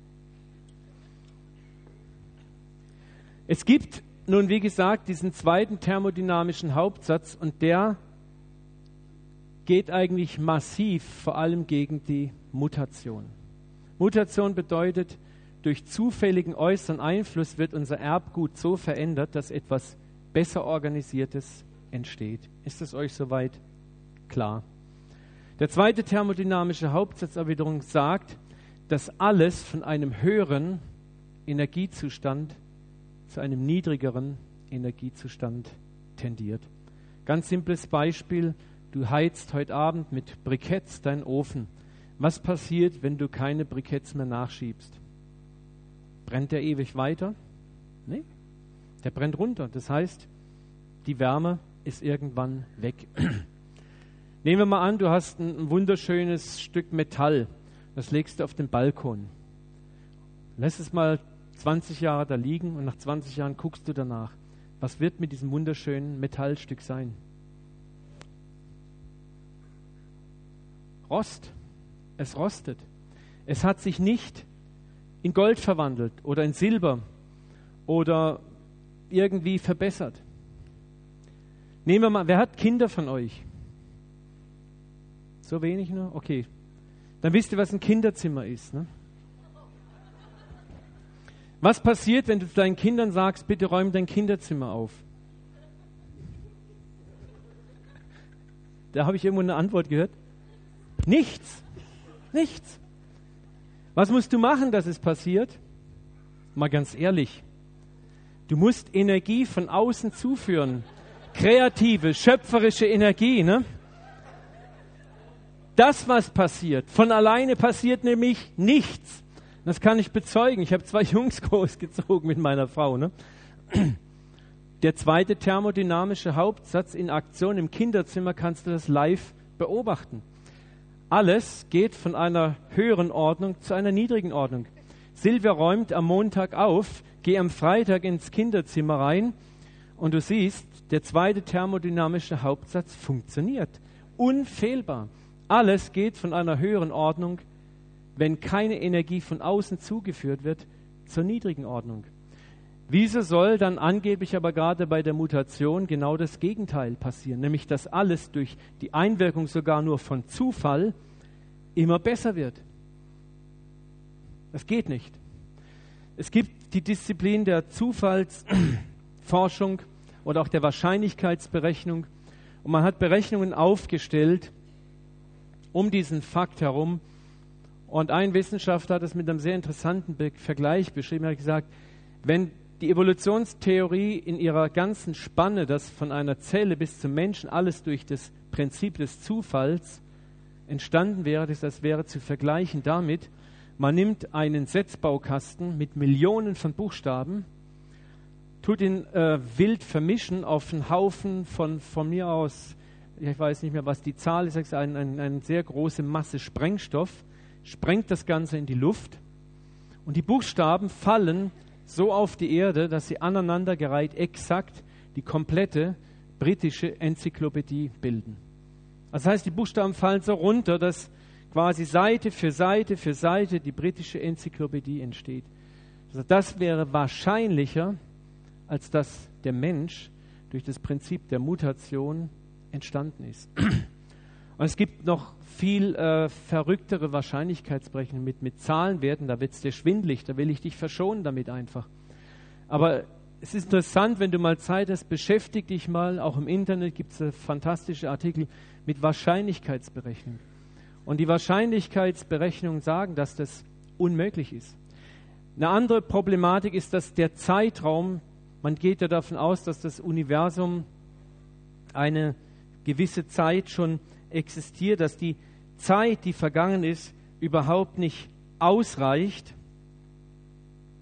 Es gibt nun, wie gesagt, diesen zweiten thermodynamischen Hauptsatz und der geht eigentlich massiv vor allem gegen die Mutation. Mutation bedeutet, durch zufälligen äußeren Einfluss wird unser Erbgut so verändert, dass etwas besser Organisiertes entsteht. Ist es euch soweit klar? Der zweite thermodynamische Hauptsatz aber wiederum sagt, dass alles von einem höheren Energiezustand zu einem niedrigeren Energiezustand tendiert. Ganz simples Beispiel, du heizt heute Abend mit Briketts deinen Ofen. Was passiert, wenn du keine Briketts mehr nachschiebst? Brennt der ewig weiter? Nee, der brennt runter. Das heißt, die Wärme ist irgendwann weg. Nehmen wir mal an, du hast ein, ein wunderschönes Stück Metall, das legst du auf den Balkon. Lass es mal zwanzig Jahre da liegen und nach zwanzig Jahren guckst du danach. Was wird mit diesem wunderschönen Metallstück sein? Rost. Es rostet. Es hat sich nicht in Gold verwandelt oder in Silber oder irgendwie verbessert. Nehmen wir mal, wer hat Kinder von euch? So wenig nur? Okay. Dann wisst ihr, was ein Kinderzimmer ist, ne? Was passiert, wenn du deinen Kindern sagst, bitte räum dein Kinderzimmer auf? Da habe ich irgendwo eine Antwort gehört. Nichts. Nichts. Was musst du machen, dass es passiert? Mal ganz ehrlich. Du musst Energie von außen zuführen. Kreative, schöpferische Energie, ne? Das, was passiert, von alleine passiert nämlich nichts. Das kann ich bezeugen. Ich habe zwei Jungs großgezogen mit meiner Frau. Ne? Der zweite thermodynamische Hauptsatz in Aktion im Kinderzimmer kannst du das live beobachten. Alles geht von einer höheren Ordnung zu einer niedrigen Ordnung. Silvia räumt am Montag auf, geh am Freitag ins Kinderzimmer rein und du siehst, der zweite thermodynamische Hauptsatz funktioniert. Unfehlbar. Alles geht von einer höheren Ordnung, wenn keine Energie von außen zugeführt wird, zur niedrigen Ordnung. Wieso soll dann angeblich aber gerade bei der Mutation genau das Gegenteil passieren, nämlich dass alles durch die Einwirkung sogar nur von Zufall immer besser wird? Das geht nicht. Es gibt die Disziplin der Zufallsforschung oder auch der Wahrscheinlichkeitsberechnung und man hat Berechnungen aufgestellt um diesen Fakt herum. Und ein Wissenschaftler hat es mit einem sehr interessanten Be- Vergleich beschrieben. Er hat gesagt, wenn die Evolutionstheorie in ihrer ganzen Spanne, das von einer Zelle bis zum Menschen alles durch das Prinzip des Zufalls entstanden wäre, das wäre zu vergleichen damit, man nimmt einen Setzbaukasten mit Millionen von Buchstaben, tut ihn äh, wild vermischen auf einen Haufen von, von mir aus, ich weiß nicht mehr, was die Zahl ist, eine ein, ein sehr große Masse Sprengstoff, sprengt das Ganze in die Luft und die Buchstaben fallen so auf die Erde, dass sie aneinandergereiht exakt die komplette britische Enzyklopädie bilden. Das heißt, die Buchstaben fallen so runter, dass quasi Seite für Seite für Seite die britische Enzyklopädie entsteht. Also das wäre wahrscheinlicher, als dass der Mensch durch das Prinzip der Mutation entstanden ist. Und es gibt noch viel äh, verrücktere Wahrscheinlichkeitsberechnungen mit, mit Zahlenwerten, da wird es dir schwindelig, da will ich dich verschonen damit einfach. Aber es ist interessant, wenn du mal Zeit hast, beschäftige dich mal, auch im Internet gibt es fantastische Artikel mit Wahrscheinlichkeitsberechnungen. Und die Wahrscheinlichkeitsberechnungen sagen, dass das unmöglich ist. Eine andere Problematik ist, dass der Zeitraum, man geht ja davon aus, dass das Universum eine gewisse Zeit schon existiert, dass die Zeit, die vergangen ist, überhaupt nicht ausreicht,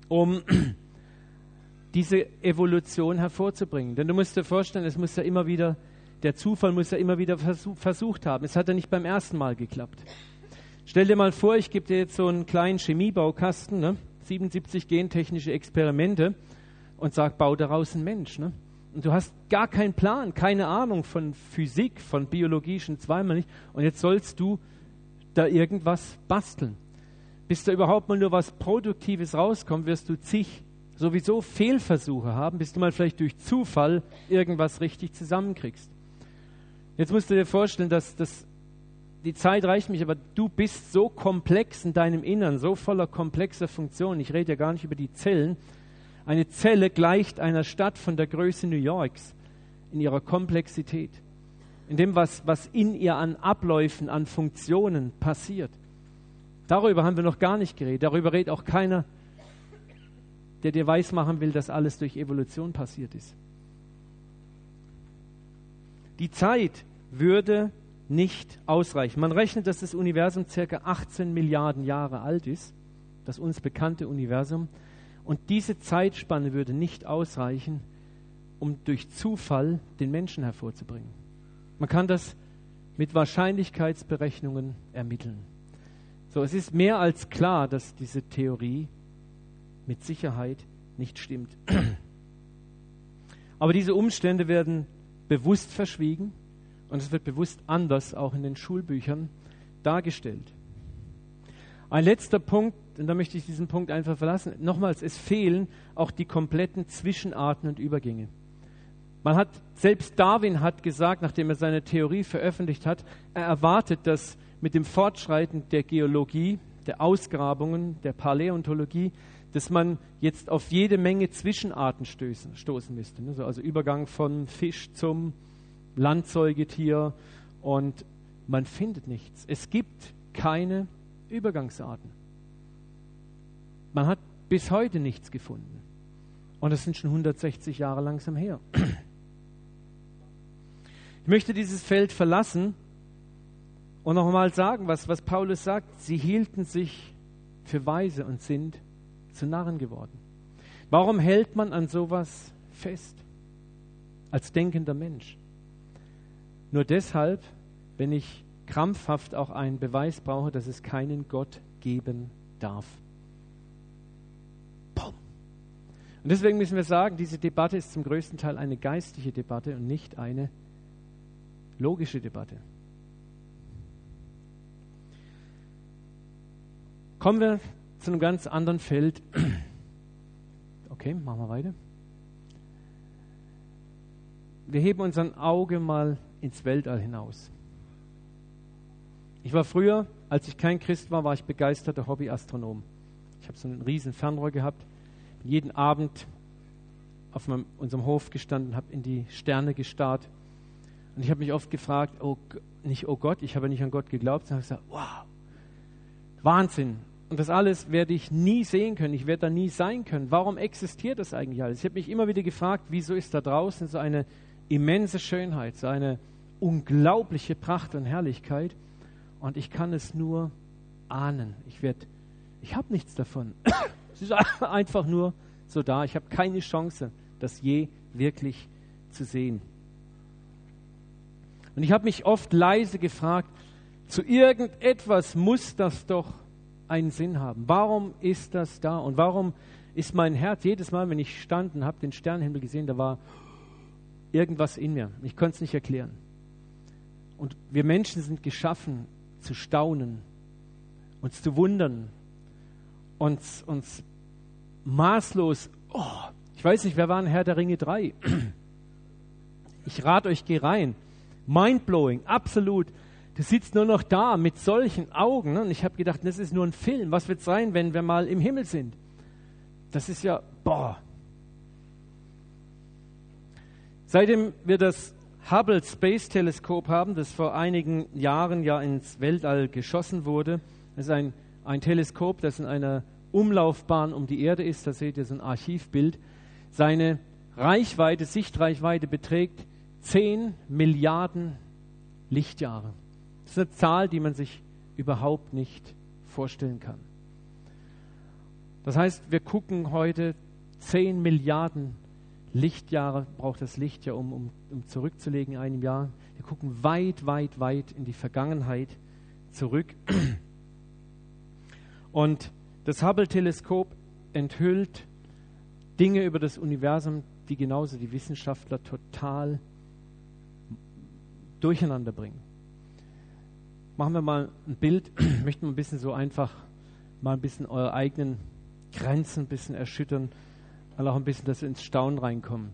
um diese Evolution hervorzubringen. Denn du musst dir vorstellen, es muss ja immer wieder, der Zufall muss ja immer wieder versuch, versucht haben. Es hat ja nicht beim ersten Mal geklappt. Stell dir mal vor, ich gebe dir jetzt so einen kleinen Chemiebaukasten, ne? siebenundsiebzig gentechnische Experimente und sag, bau daraus einen Mensch. Ne? Und du hast gar keinen Plan, keine Ahnung von Physik, von Biologie, schon zweimal nicht. Und jetzt sollst du da irgendwas basteln. Bis da überhaupt mal nur was Produktives rauskommt, wirst du zig sowieso Fehlversuche haben, bis du mal vielleicht durch Zufall irgendwas richtig zusammenkriegst. Jetzt musst du dir vorstellen, dass das, die Zeit reicht nicht, aber du bist so komplex in deinem Innern, so voller komplexer Funktionen. Ich rede ja gar nicht über die Zellen. Eine Zelle gleicht einer Stadt von der Größe New Yorks in ihrer Komplexität, in dem, was, was in ihr an Abläufen, an Funktionen passiert. Darüber haben wir noch gar nicht geredet. Darüber redet auch keiner, der dir weismachen will, dass alles durch Evolution passiert ist. Die Zeit würde nicht ausreichen. Man rechnet, dass das Universum ca. achtzehn Milliarden Jahre alt ist, das uns bekannte Universum. Und diese Zeitspanne würde nicht ausreichen, um durch Zufall den Menschen hervorzubringen. Man kann das mit Wahrscheinlichkeitsberechnungen ermitteln. So, es ist mehr als klar, dass diese Theorie mit Sicherheit nicht stimmt. Aber diese Umstände werden bewusst verschwiegen und es wird bewusst anders auch in den Schulbüchern dargestellt. Ein letzter Punkt, und da möchte ich diesen Punkt einfach verlassen. Nochmals, es fehlen auch die kompletten Zwischenarten und Übergänge. Man hat, selbst Darwin hat gesagt, nachdem er seine Theorie veröffentlicht hat, er erwartet, dass mit dem Fortschreiten der Geologie, der Ausgrabungen, der Paläontologie, dass man jetzt auf jede Menge Zwischenarten stößen, stoßen müsste. Ne? Also Übergang von Fisch zum Landsäugetier und man findet nichts. Es gibt keine Übergangsarten. Man hat bis heute nichts gefunden. Und das sind schon hundertsechzig Jahre langsam her. Ich möchte dieses Feld verlassen und noch einmal sagen, was, was Paulus sagt. Sie hielten sich für weise und sind zu Narren geworden. Warum hält man an sowas fest? Als denkender Mensch. Nur deshalb, wenn ich krampfhaft auch einen Beweis brauche, dass es keinen Gott geben darf. Boom. Und deswegen müssen wir sagen, diese Debatte ist zum größten Teil eine geistliche Debatte und nicht eine logische Debatte. Kommen wir zu einem ganz anderen Feld. Okay, machen wir weiter. Wir heben unser Auge mal ins Weltall hinaus. Ich war früher, als ich kein Christ war, war ich begeisterter Hobbyastronom. Ich habe so einen riesen Fernrohr gehabt, bin jeden Abend auf meinem, unserem Hof gestanden, habe in die Sterne gestarrt und ich habe mich oft gefragt, oh, nicht oh Gott, ich habe nicht an Gott geglaubt, sondern habe gesagt, wow, Wahnsinn. Und das alles werde ich nie sehen können, ich werde da nie sein können. Warum existiert das eigentlich alles? Ich habe mich immer wieder gefragt, wieso ist da draußen so eine immense Schönheit, so eine unglaubliche Pracht und Herrlichkeit und ich kann es nur ahnen. Ich werde, ich habe nichts davon. Es ist einfach nur so da. Ich habe keine Chance, das je wirklich zu sehen. Und ich habe mich oft leise gefragt, zu irgendetwas muss das doch einen Sinn haben. Warum ist das da? Und warum ist mein Herz jedes Mal, wenn ich stand und habe den Sternenhimmel gesehen, da war irgendwas in mir. Ich konnte es nicht erklären. Und wir Menschen sind geschaffen, zu staunen, uns zu wundern, uns, uns maßlos, oh, ich weiß nicht, wer war in Herr der Ringe drei? Ich rate euch, geh rein. Mindblowing, absolut. Du sitzt nur noch da mit solchen Augen. Ne? Und ich habe gedacht, das ist nur ein Film. Was wird es sein, wenn wir mal im Himmel sind? Das ist ja, boah. Seitdem wir das Hubble Space Teleskop haben, das vor einigen Jahren ja ins Weltall geschossen wurde, das ist ein, ein Teleskop, das in einer Umlaufbahn um die Erde ist, da seht ihr so ein Archivbild. Seine Reichweite, Sichtreichweite beträgt zehn Milliarden Lichtjahre. Das ist eine Zahl, die man sich überhaupt nicht vorstellen kann. Das heißt, wir gucken heute zehn Milliarden Lichtjahre, braucht das Licht ja, um, um, um zurückzulegen in einem Jahr. Wir gucken weit, weit, weit in die Vergangenheit zurück. Und das Hubble-Teleskop enthüllt Dinge über das Universum, die genauso die Wissenschaftler total durcheinander bringen. Machen wir mal ein Bild, möchten wir ein bisschen so einfach mal ein bisschen eure eigenen Grenzen ein bisschen erschüttern, weil auch ein bisschen, dass wir ins Staunen reinkommen.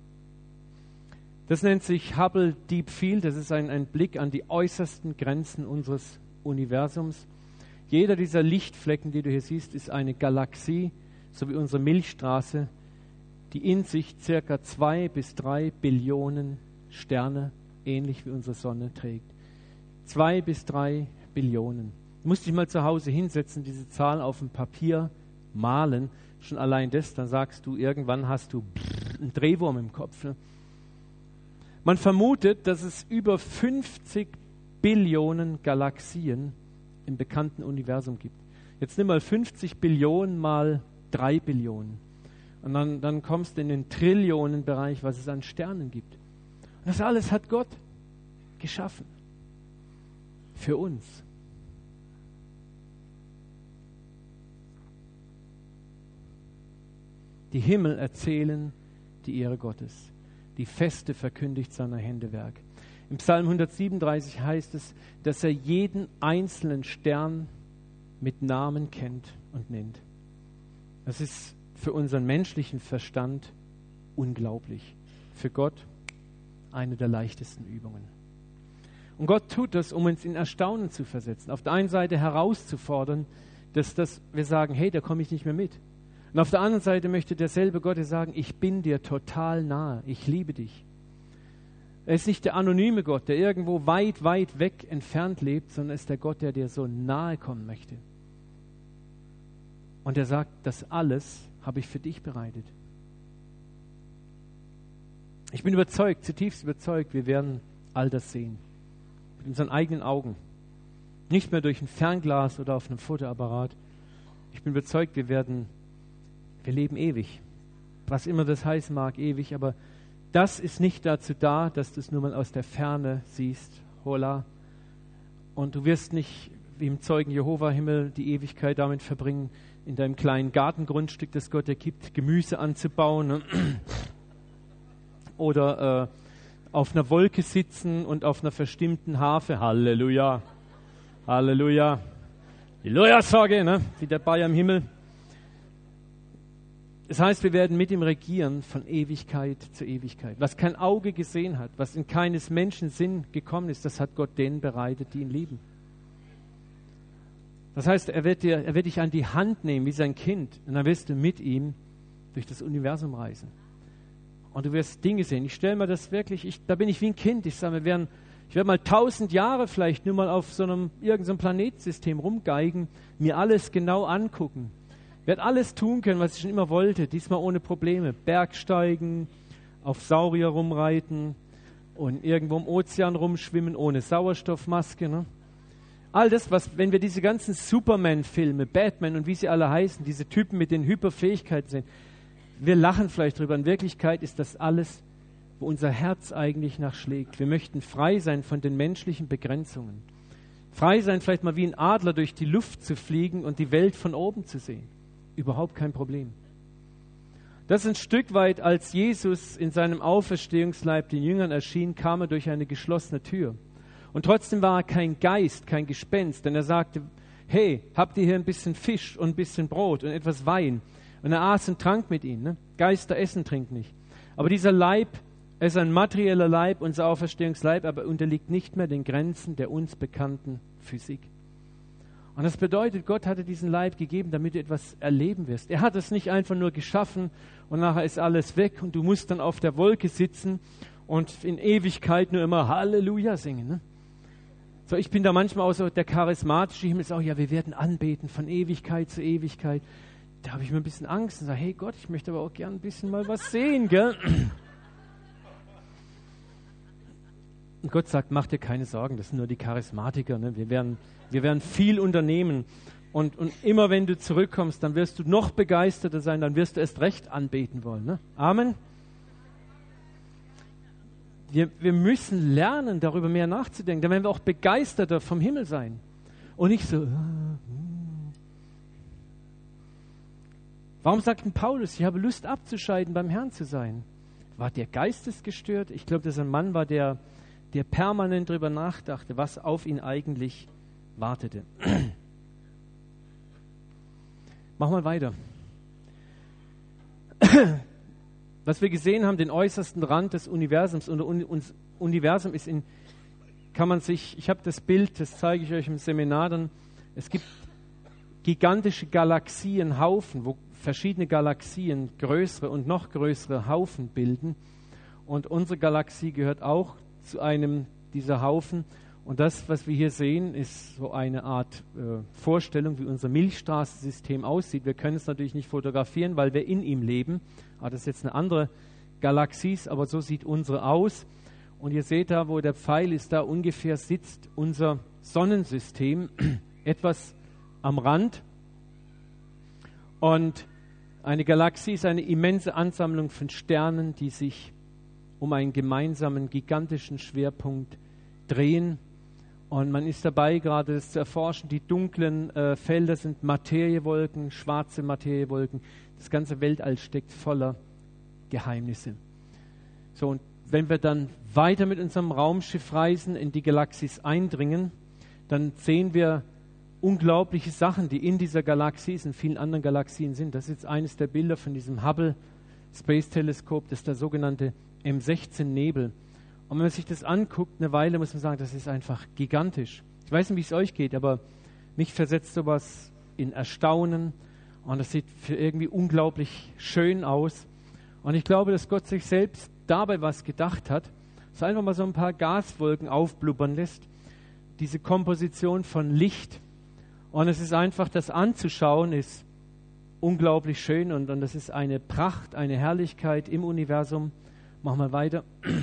Das nennt sich Hubble Deep Field, das ist ein, ein Blick an die äußersten Grenzen unseres Universums. Jeder dieser Lichtflecken, die du hier siehst, ist eine Galaxie, so wie unsere Milchstraße, die in sich circa zwei bis drei Billionen Sterne, ähnlich wie unsere Sonne, trägt. Zwei bis drei Billionen. Du musst dich mal zu Hause hinsetzen, diese Zahl auf dem Papier malen. Schon allein das, dann sagst du, irgendwann hast du einen Drehwurm im Kopf. Ne? Man vermutet, dass es über fünfzig Billionen Galaxien im bekannten Universum gibt. Jetzt nimm mal fünfzig Billionen mal drei Billionen. Und dann, dann kommst du in den Trillionenbereich, was es an Sternen gibt. Und das alles hat Gott geschaffen. Für uns. Die Himmel erzählen die Ehre Gottes. Die Feste verkündigt seiner Hände Werk. Im Psalm hundertsiebenunddreißig heißt es, dass er jeden einzelnen Stern mit Namen kennt und nennt. Das ist für unseren menschlichen Verstand unglaublich. Für Gott eine der leichtesten Übungen. Und Gott tut das, um uns in Erstaunen zu versetzen. Auf der einen Seite herauszufordern, dass das, wir sagen, hey, da komme ich nicht mehr mit. Und auf der anderen Seite möchte derselbe Gott sagen, ich bin dir total nahe, ich liebe dich. Er ist nicht der anonyme Gott, der irgendwo weit, weit weg entfernt lebt, sondern er ist der Gott, der dir so nahe kommen möchte. Und er sagt, das alles habe ich für dich bereitet. Ich bin überzeugt, zutiefst überzeugt, wir werden all das sehen. Mit unseren eigenen Augen. Nicht mehr durch ein Fernglas oder auf einem Fotoapparat. Ich bin überzeugt, wir werden, wir leben ewig. Was immer das heißen mag, ewig, aber das ist nicht dazu da, dass du es nur mal aus der Ferne siehst. Hola. Und du wirst nicht wie im Zeugen Jehova-Himmel die Ewigkeit damit verbringen, in deinem kleinen Gartengrundstück, das Gott dir gibt, Gemüse anzubauen. Ne? Oder äh, auf einer Wolke sitzen und auf einer verstimmten Harfe. Halleluja. Halleluja. Halleluja, sage, ne? Wie der Bayer im Himmel. Das heißt, wir werden mit ihm regieren von Ewigkeit zu Ewigkeit. Was kein Auge gesehen hat, was in keines Menschen Sinn gekommen ist, das hat Gott denen bereitet, die ihn lieben. Das heißt, er wird, dir, er wird dich an die Hand nehmen wie sein Kind und dann wirst du mit ihm durch das Universum reisen. Und du wirst Dinge sehen. Ich stelle mir das wirklich, ich, da bin ich wie ein Kind. Ich sage, wir werden, ich werde mal tausend Jahre vielleicht nur mal auf so einem irgendeinem Planetensystem rumgeigen, mir alles genau angucken. Ich werde alles tun können, was ich schon immer wollte, diesmal ohne Probleme. Bergsteigen, auf Saurier rumreiten und irgendwo im Ozean rumschwimmen ohne Sauerstoffmaske. Ne? All das, was, wenn wir diese ganzen Superman-Filme, Batman und wie sie alle heißen, diese Typen mit den Hyperfähigkeiten sehen, wir lachen vielleicht drüber. In Wirklichkeit ist das alles, wo unser Herz eigentlich nachschlägt. Wir möchten frei sein von den menschlichen Begrenzungen. Frei sein, vielleicht mal wie ein Adler durch die Luft zu fliegen und die Welt von oben zu sehen. Überhaupt kein Problem. Das ist ein Stück weit, als Jesus in seinem Auferstehungsleib den Jüngern erschien, kam er durch eine geschlossene Tür. Und trotzdem war er kein Geist, kein Gespenst, denn er sagte, hey, habt ihr hier ein bisschen Fisch und ein bisschen Brot und etwas Wein? Und er aß und trank mit ihnen. Ne? Geister essen, trinken nicht. Aber dieser Leib, er ist ein materieller Leib, unser Auferstehungsleib, aber unterliegt nicht mehr den Grenzen der uns bekannten Physik. Und das bedeutet, Gott hatte diesen Leib gegeben, damit du etwas erleben wirst. Er hat es nicht einfach nur geschaffen und nachher ist alles weg und du musst dann auf der Wolke sitzen und in Ewigkeit nur immer Halleluja singen. Ne? So, ich bin da manchmal auch so der charismatische Himmel, ist auch, ja, wir werden anbeten von Ewigkeit zu Ewigkeit. Da habe ich mir ein bisschen Angst und sage, hey Gott, ich möchte aber auch gern ein bisschen mal was sehen, gell? Und Gott sagt, mach dir keine Sorgen, das sind nur die Charismatiker. Ne? Wir werden, wir werden viel unternehmen. Und, und immer wenn du zurückkommst, dann wirst du noch begeisterter sein, dann wirst du erst recht anbeten wollen. Ne? Amen. Wir, wir müssen lernen, darüber mehr nachzudenken. Dann werden wir auch begeisterter vom Himmel sein. Und nicht so. Warum sagt denn Paulus, ich habe Lust abzuscheiden, beim Herrn zu sein? War der geistesgestört? Ich glaube, dass er ein Mann war, der, der permanent darüber nachdachte, was auf ihn eigentlich wartete. Machen wir weiter. Was wir gesehen haben, den äußersten Rand des Universums. Und das Universum ist in, kann man sich, ich habe das Bild, das zeige ich euch im Seminar dann. Es gibt gigantische Galaxien, Haufen, wo verschiedene Galaxien größere und noch größere Haufen bilden. Und unsere Galaxie gehört auch zu einem dieser Haufen. Und das, was wir hier sehen, ist so eine Art äh, Vorstellung, wie unser Milchstraßensystem aussieht. Wir können es natürlich nicht fotografieren, weil wir in ihm leben. Aber das ist jetzt eine andere Galaxie, aber so sieht unsere aus. Und ihr seht da, wo der Pfeil ist, da ungefähr sitzt unser Sonnensystem, etwas am Rand. Und eine Galaxie ist eine immense Ansammlung von Sternen, die sich um einen gemeinsamen, gigantischen Schwerpunkt drehen. Und man ist dabei, gerade das zu erforschen. Die dunklen äh, Felder sind Materiewolken, schwarze Materiewolken. Das ganze Weltall steckt voller Geheimnisse. So, und wenn wir dann weiter mit unserem Raumschiff reisen, in die Galaxis eindringen, dann sehen wir unglaubliche Sachen, die in dieser Galaxie, in vielen anderen Galaxien sind. Das ist jetzt eines der Bilder von diesem Hubble Space Teleskop, das ist der sogenannte M sechzehn Nebel. Und wenn man sich das anguckt, eine Weile muss man sagen, das ist einfach gigantisch. Ich weiß nicht, wie es euch geht, aber mich versetzt sowas in Erstaunen und das sieht für irgendwie unglaublich schön aus. Und ich glaube, dass Gott sich selbst dabei was gedacht hat, so einfach mal so ein paar Gaswolken aufblubbern lässt, diese Komposition von Licht. Und es ist einfach, das anzuschauen, ist unglaublich schön und, und das ist eine Pracht, eine Herrlichkeit im Universum. Machen wir weiter.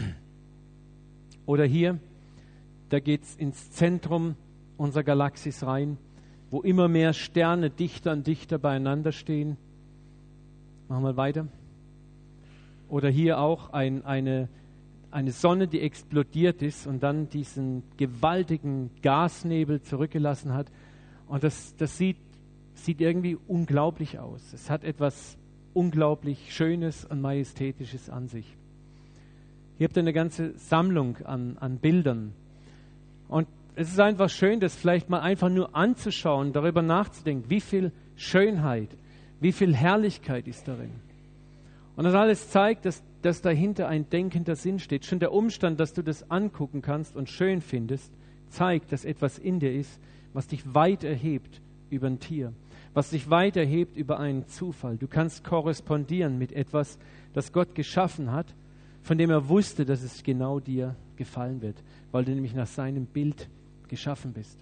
Oder hier, da geht es ins Zentrum unserer Galaxis rein, wo immer mehr Sterne dichter und dichter beieinander stehen. Machen wir weiter. Oder hier auch ein, eine, eine Sonne, die explodiert ist und dann diesen gewaltigen Gasnebel zurückgelassen hat. Und das, das sieht, sieht irgendwie unglaublich aus. Es hat etwas unglaublich Schönes und Majestätisches an sich. Hier habt ihr eine ganze Sammlung an, an Bildern. Und es ist einfach schön, das vielleicht mal einfach nur anzuschauen, darüber nachzudenken, wie viel Schönheit, wie viel Herrlichkeit ist darin. Und das alles zeigt, dass, dass dahinter ein denkender Sinn steht. Schon der Umstand, dass du das angucken kannst und schön findest, zeigt, dass etwas in dir ist, was dich weit erhebt über ein Tier, was dich weit erhebt über einen Zufall. Du kannst korrespondieren mit etwas, das Gott geschaffen hat, von dem er wusste, dass es genau dir gefallen wird, weil du nämlich nach seinem Bild geschaffen bist.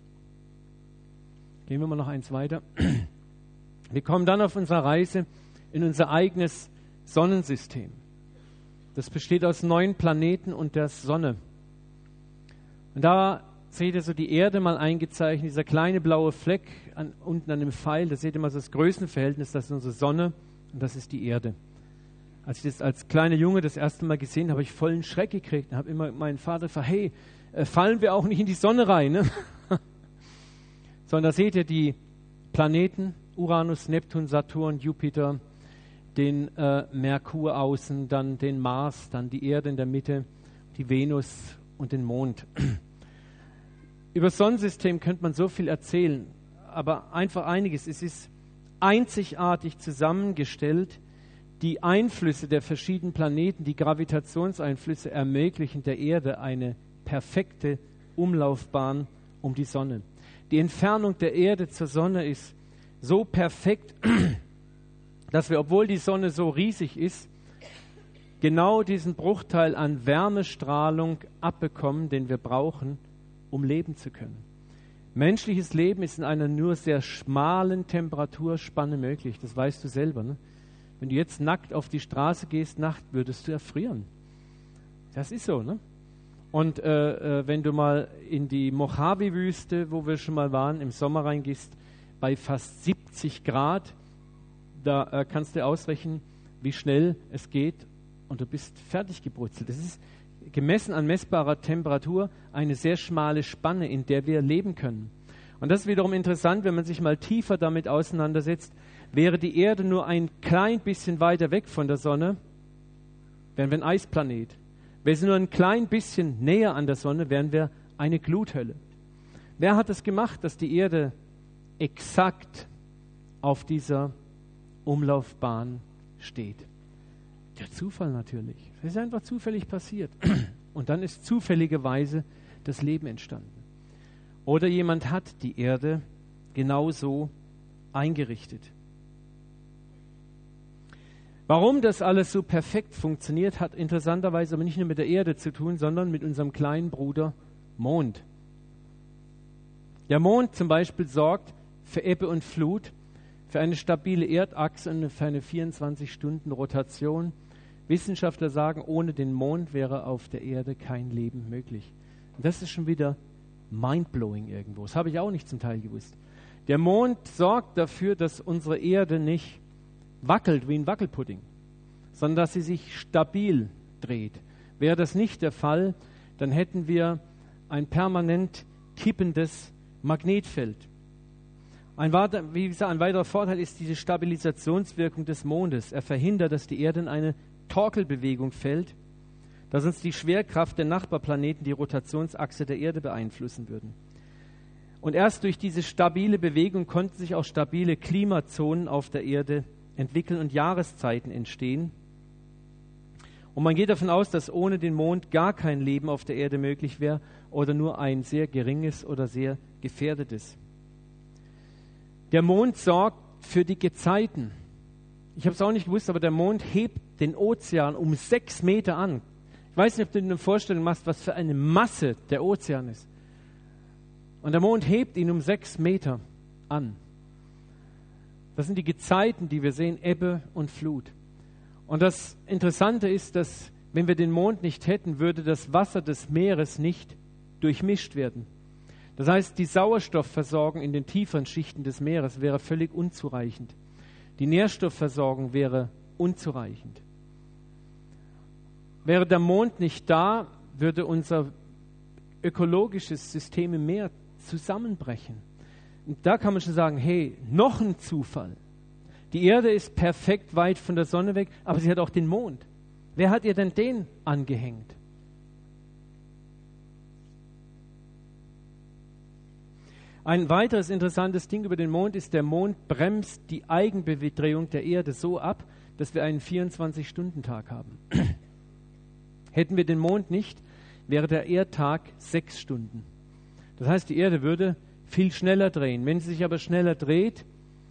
Gehen wir mal noch eins weiter. Wir kommen dann auf unserer Reise in unser eigenes Sonnensystem. Das besteht aus neun Planeten und der Sonne. Und da seht ihr so die Erde mal eingezeichnet, dieser kleine blaue Fleck an, unten an dem Pfeil, da seht ihr mal so das Größenverhältnis, das ist unsere Sonne und das ist die Erde. Als ich das als kleiner Junge das erste Mal gesehen habe, habe ich vollen Schreck gekriegt und habe immer meinen Vater gefragt, hey, äh, fallen wir auch nicht in die Sonne rein? Ne? Sondern da seht ihr die Planeten, Uranus, Neptun, Saturn, Jupiter, den äh, Merkur außen, dann den Mars, dann die Erde in der Mitte, die Venus und den Mond. Über das Sonnensystem könnte man so viel erzählen, aber einfach einiges. Es ist einzigartig zusammengestellt. Die Einflüsse der verschiedenen Planeten, die Gravitationseinflüsse ermöglichen der Erde eine perfekte Umlaufbahn um die Sonne. Die Entfernung der Erde zur Sonne ist so perfekt, dass wir, obwohl die Sonne so riesig ist, genau diesen Bruchteil an Wärmestrahlung abbekommen, den wir brauchen, um leben zu können. Menschliches Leben ist in einer nur sehr schmalen Temperaturspanne möglich. Das weißt du selber, ne? Wenn du jetzt nackt auf die Straße gehst, Nacht, würdest du erfrieren. Das ist so, ne? Und äh, äh, wenn du mal in die Mojave-Wüste, wo wir schon mal waren, im Sommer reingehst, bei fast siebzig Grad. Da äh, kannst du ausrechnen, wie schnell es geht und du bist fertig gebrutzelt. Das ist gemessen an messbarer Temperatur eine sehr schmale Spanne, in der wir leben können. Und das ist wiederum interessant, wenn man sich mal tiefer damit auseinandersetzt. Wäre die Erde nur ein klein bisschen weiter weg von der Sonne, wären wir ein Eisplanet. Wäre sie nur ein klein bisschen näher an der Sonne, wären wir eine Gluthölle. Wer hat es gemacht, dass die Erde exakt auf dieser Umlaufbahn steht? Der Zufall natürlich. Es ist einfach zufällig passiert. Und dann ist zufälligerweise das Leben entstanden. Oder jemand hat die Erde genauso eingerichtet. Warum das alles so perfekt funktioniert, hat interessanterweise aber nicht nur mit der Erde zu tun, sondern mit unserem kleinen Bruder Mond. Der Mond zum Beispiel sorgt für Ebbe und Flut, für eine stabile Erdachse und für eine vierundzwanzig-Stunden-Rotation. Wissenschaftler sagen, ohne den Mond wäre auf der Erde kein Leben möglich. Und das ist schon wieder mindblowing irgendwo. Das habe ich auch nicht zum Teil gewusst. Der Mond sorgt dafür, dass unsere Erde nicht wackelt wie ein Wackelpudding, sondern dass sie sich stabil dreht. Wäre das nicht der Fall, dann hätten wir ein permanent kippendes Magnetfeld. Ein, wie gesagt, ein weiterer Vorteil ist diese Stabilisationswirkung des Mondes. Er verhindert, dass die Erde in eine Torkelbewegung fällt, dass uns die Schwerkraft der Nachbarplaneten die Rotationsachse der Erde beeinflussen würden. Und erst durch diese stabile Bewegung konnten sich auch stabile Klimazonen auf der Erde entwickeln und Jahreszeiten entstehen. Und man geht davon aus, dass ohne den Mond gar kein Leben auf der Erde möglich wäre oder nur ein sehr geringes oder sehr gefährdetes. Der Mond sorgt für die Gezeiten. Ich habe es auch nicht gewusst, aber der Mond hebt den Ozean um sechs Meter an. Ich weiß nicht, ob du dir eine Vorstellung machst, was für eine Masse der Ozean ist. Und der Mond hebt ihn um sechs Meter an. Das sind die Gezeiten, die wir sehen, Ebbe und Flut. Und das Interessante ist, dass wenn wir den Mond nicht hätten, würde das Wasser des Meeres nicht durchmischt werden. Das heißt, die Sauerstoffversorgung in den tieferen Schichten des Meeres wäre völlig unzureichend. Die Nährstoffversorgung wäre unzureichend. Wäre der Mond nicht da, würde unser ökologisches System im Meer zusammenbrechen. Und da kann man schon sagen, hey, noch ein Zufall. Die Erde ist perfekt weit von der Sonne weg, aber sie hat auch den Mond. Wer hat ihr denn den angehängt? Ein weiteres interessantes Ding über den Mond ist, der Mond bremst die Eigenbedrehung der Erde so ab, dass wir einen vierundzwanzig-Stunden-Tag haben. Hätten wir den Mond nicht, wäre der Erdtag sechs Stunden. Das heißt, die Erde würde viel schneller drehen. Wenn sie sich aber schneller dreht,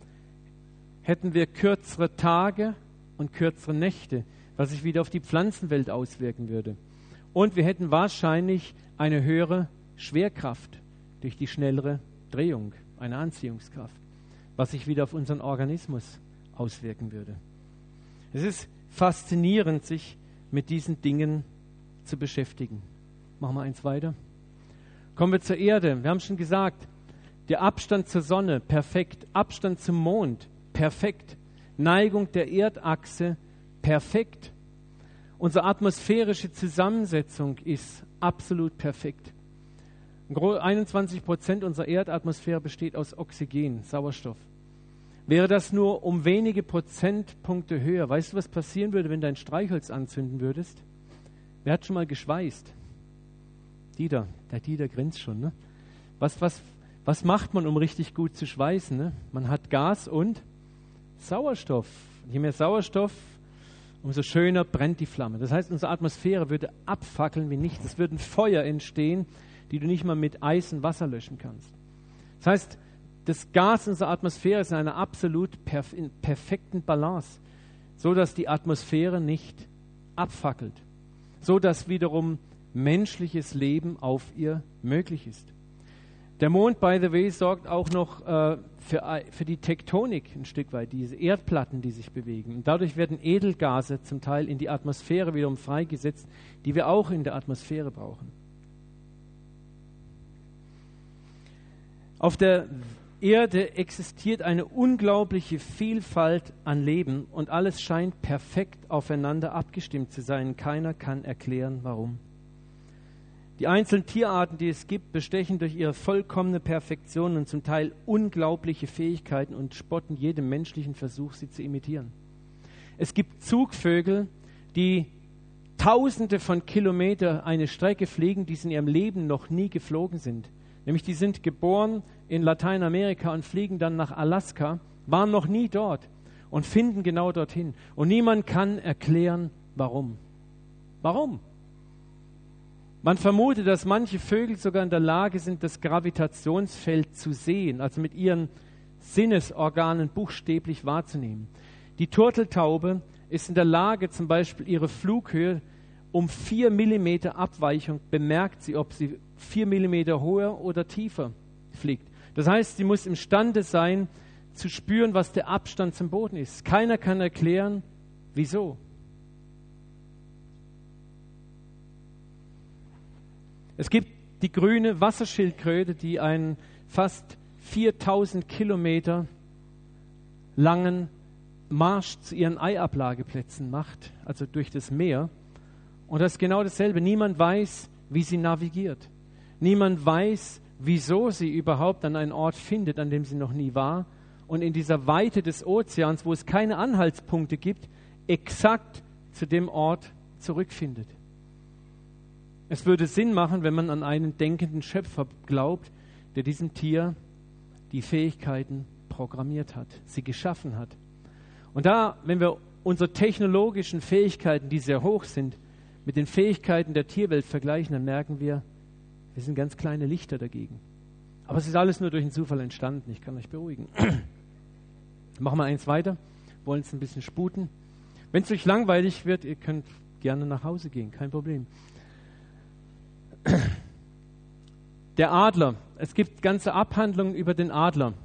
hätten wir kürzere Tage und kürzere Nächte, was sich wieder auf die Pflanzenwelt auswirken würde. Und wir hätten wahrscheinlich eine höhere Schwerkraft durch die schnellere Drehung, eine Anziehungskraft, was sich wieder auf unseren Organismus auswirken würde. Es ist faszinierend, sich mit diesen Dingen zu beschäftigen. Machen wir eins weiter. Kommen wir zur Erde. Wir haben schon gesagt, der Abstand zur Sonne, perfekt. Abstand zum Mond, perfekt. Neigung der Erdachse, perfekt. Unsere atmosphärische Zusammensetzung ist absolut perfekt. einundzwanzig Prozent unserer Erdatmosphäre besteht aus Oxygen, Sauerstoff. Wäre das nur um wenige Prozentpunkte höher, weißt du, was passieren würde, wenn du ein Streichholz anzünden würdest? Wer hat schon mal geschweißt? Dieter, der Dieter grinst schon. Ne? Was, was, was macht man, um richtig gut zu schweißen? Ne? Man hat Gas und Sauerstoff. Je mehr Sauerstoff, umso schöner brennt die Flamme. Das heißt, unsere Atmosphäre würde abfackeln wie nichts. Es würden Feuer entstehen, die du nicht mal mit Eis und Wasser löschen kannst. Das heißt, das Gas in unserer Atmosphäre ist in einer absolut perf- in perfekten Balance, so dass die Atmosphäre nicht abfackelt, so dass wiederum menschliches Leben auf ihr möglich ist. Der Mond, by the way, sorgt auch noch äh, für, für die Tektonik ein Stück weit, diese Erdplatten, die sich bewegen. Und dadurch werden Edelgase zum Teil in die Atmosphäre wiederum freigesetzt, die wir auch in der Atmosphäre brauchen. Auf der Erde existiert eine unglaubliche Vielfalt an Leben und alles scheint perfekt aufeinander abgestimmt zu sein. Keiner kann erklären, warum. Die einzelnen Tierarten, die es gibt, bestechen durch ihre vollkommene Perfektion und zum Teil unglaubliche Fähigkeiten und spotten jedem menschlichen Versuch, sie zu imitieren. Es gibt Zugvögel, die Tausende von Kilometern eine Strecke fliegen, die sie in ihrem Leben noch nie geflogen sind. Nämlich die sind geboren in Lateinamerika und fliegen dann nach Alaska, waren noch nie dort und finden genau dorthin. Und niemand kann erklären, warum. Warum? Man vermutet, dass manche Vögel sogar in der Lage sind, das Gravitationsfeld zu sehen, also mit ihren Sinnesorganen buchstäblich wahrzunehmen. Die Turteltaube ist in der Lage, zum Beispiel ihre Flughöhe um vier Millimeter Abweichung bemerkt sie, ob sie vier Millimeter höher oder tiefer fliegt. Das heißt, sie muss imstande sein, zu spüren, was der Abstand zum Boden ist. Keiner kann erklären, wieso. Es gibt die grüne Wasserschildkröte, die einen fast viertausend Kilometer langen Marsch zu ihren Eiablageplätzen macht, also durch das Meer. Und das ist genau dasselbe. Niemand weiß, wie sie navigiert. Niemand weiß, wieso sie überhaupt an einen Ort findet, an dem sie noch nie war. Und in dieser Weite des Ozeans, wo es keine Anhaltspunkte gibt, exakt zu dem Ort zurückfindet. Es würde Sinn machen, wenn man an einen denkenden Schöpfer glaubt, der diesem Tier die Fähigkeiten programmiert hat, sie geschaffen hat. Und da, wenn wir unsere technologischen Fähigkeiten, die sehr hoch sind, mit den Fähigkeiten der Tierwelt vergleichen, dann merken wir, wir sind ganz kleine Lichter dagegen. Aber es ist alles nur durch einen Zufall entstanden, ich kann euch beruhigen. Machen wir eins weiter, wollen es ein bisschen sputen. Wenn es euch langweilig wird, ihr könnt gerne nach Hause gehen, kein Problem. Der Adler, es gibt ganze Abhandlungen über den Adler.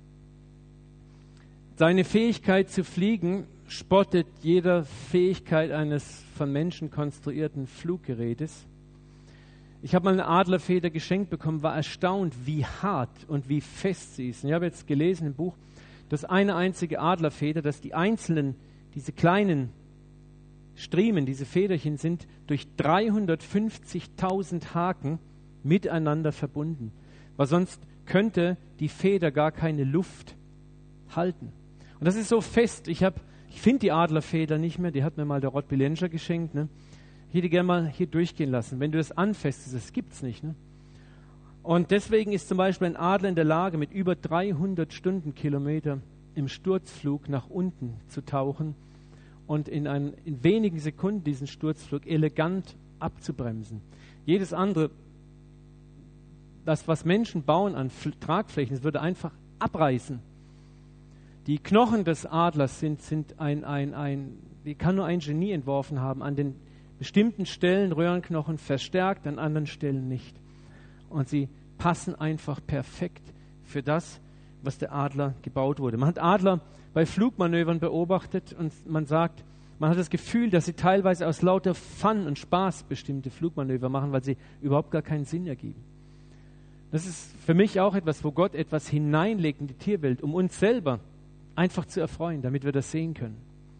Seine Fähigkeit zu fliegen spottet jeder Fähigkeit eines von Menschen konstruierten Fluggerätes. Ich habe mal eine Adlerfeder geschenkt bekommen, war erstaunt, wie hart und wie fest sie ist. Und ich habe jetzt gelesen im Buch, dass eine einzige Adlerfeder, dass die einzelnen, diese kleinen Striemen, diese Federchen sind durch dreihundertfünfzigtausend Haken miteinander verbunden. Weil sonst könnte die Feder gar keine Luft halten. Und das ist so fest. Ich, hab, ich finde die Adlerfeder nicht mehr. Die hat mir mal der Rod Bilenscher geschenkt. Ne? Ich hätte gerne mal hier durchgehen lassen. Wenn du das anfestest, das gibt es nicht. Ne? Und deswegen ist zum Beispiel ein Adler in der Lage, mit über dreihundert Stundenkilometer im Sturzflug nach unten zu tauchen und in, einen, in wenigen Sekunden diesen Sturzflug elegant abzubremsen. Jedes andere, das, was Menschen bauen an F- Tragflächen, das würde einfach abreißen. Die Knochen des Adlers sind, sind ein, ein, ein, die kann nur ein Genie entworfen haben, an den bestimmten Stellen Röhrenknochen verstärkt, an anderen Stellen nicht. Und sie passen einfach perfekt für das, was der Adler gebaut wurde. Man hat Adler bei Flugmanövern beobachtet und man sagt, man hat das Gefühl, dass sie teilweise aus lauter Fun und Spaß bestimmte Flugmanöver machen, weil sie überhaupt gar keinen Sinn ergeben. Das ist für mich auch etwas, wo Gott etwas hineinlegt in die Tierwelt, um uns selber einfach zu erfreuen, damit wir das sehen können.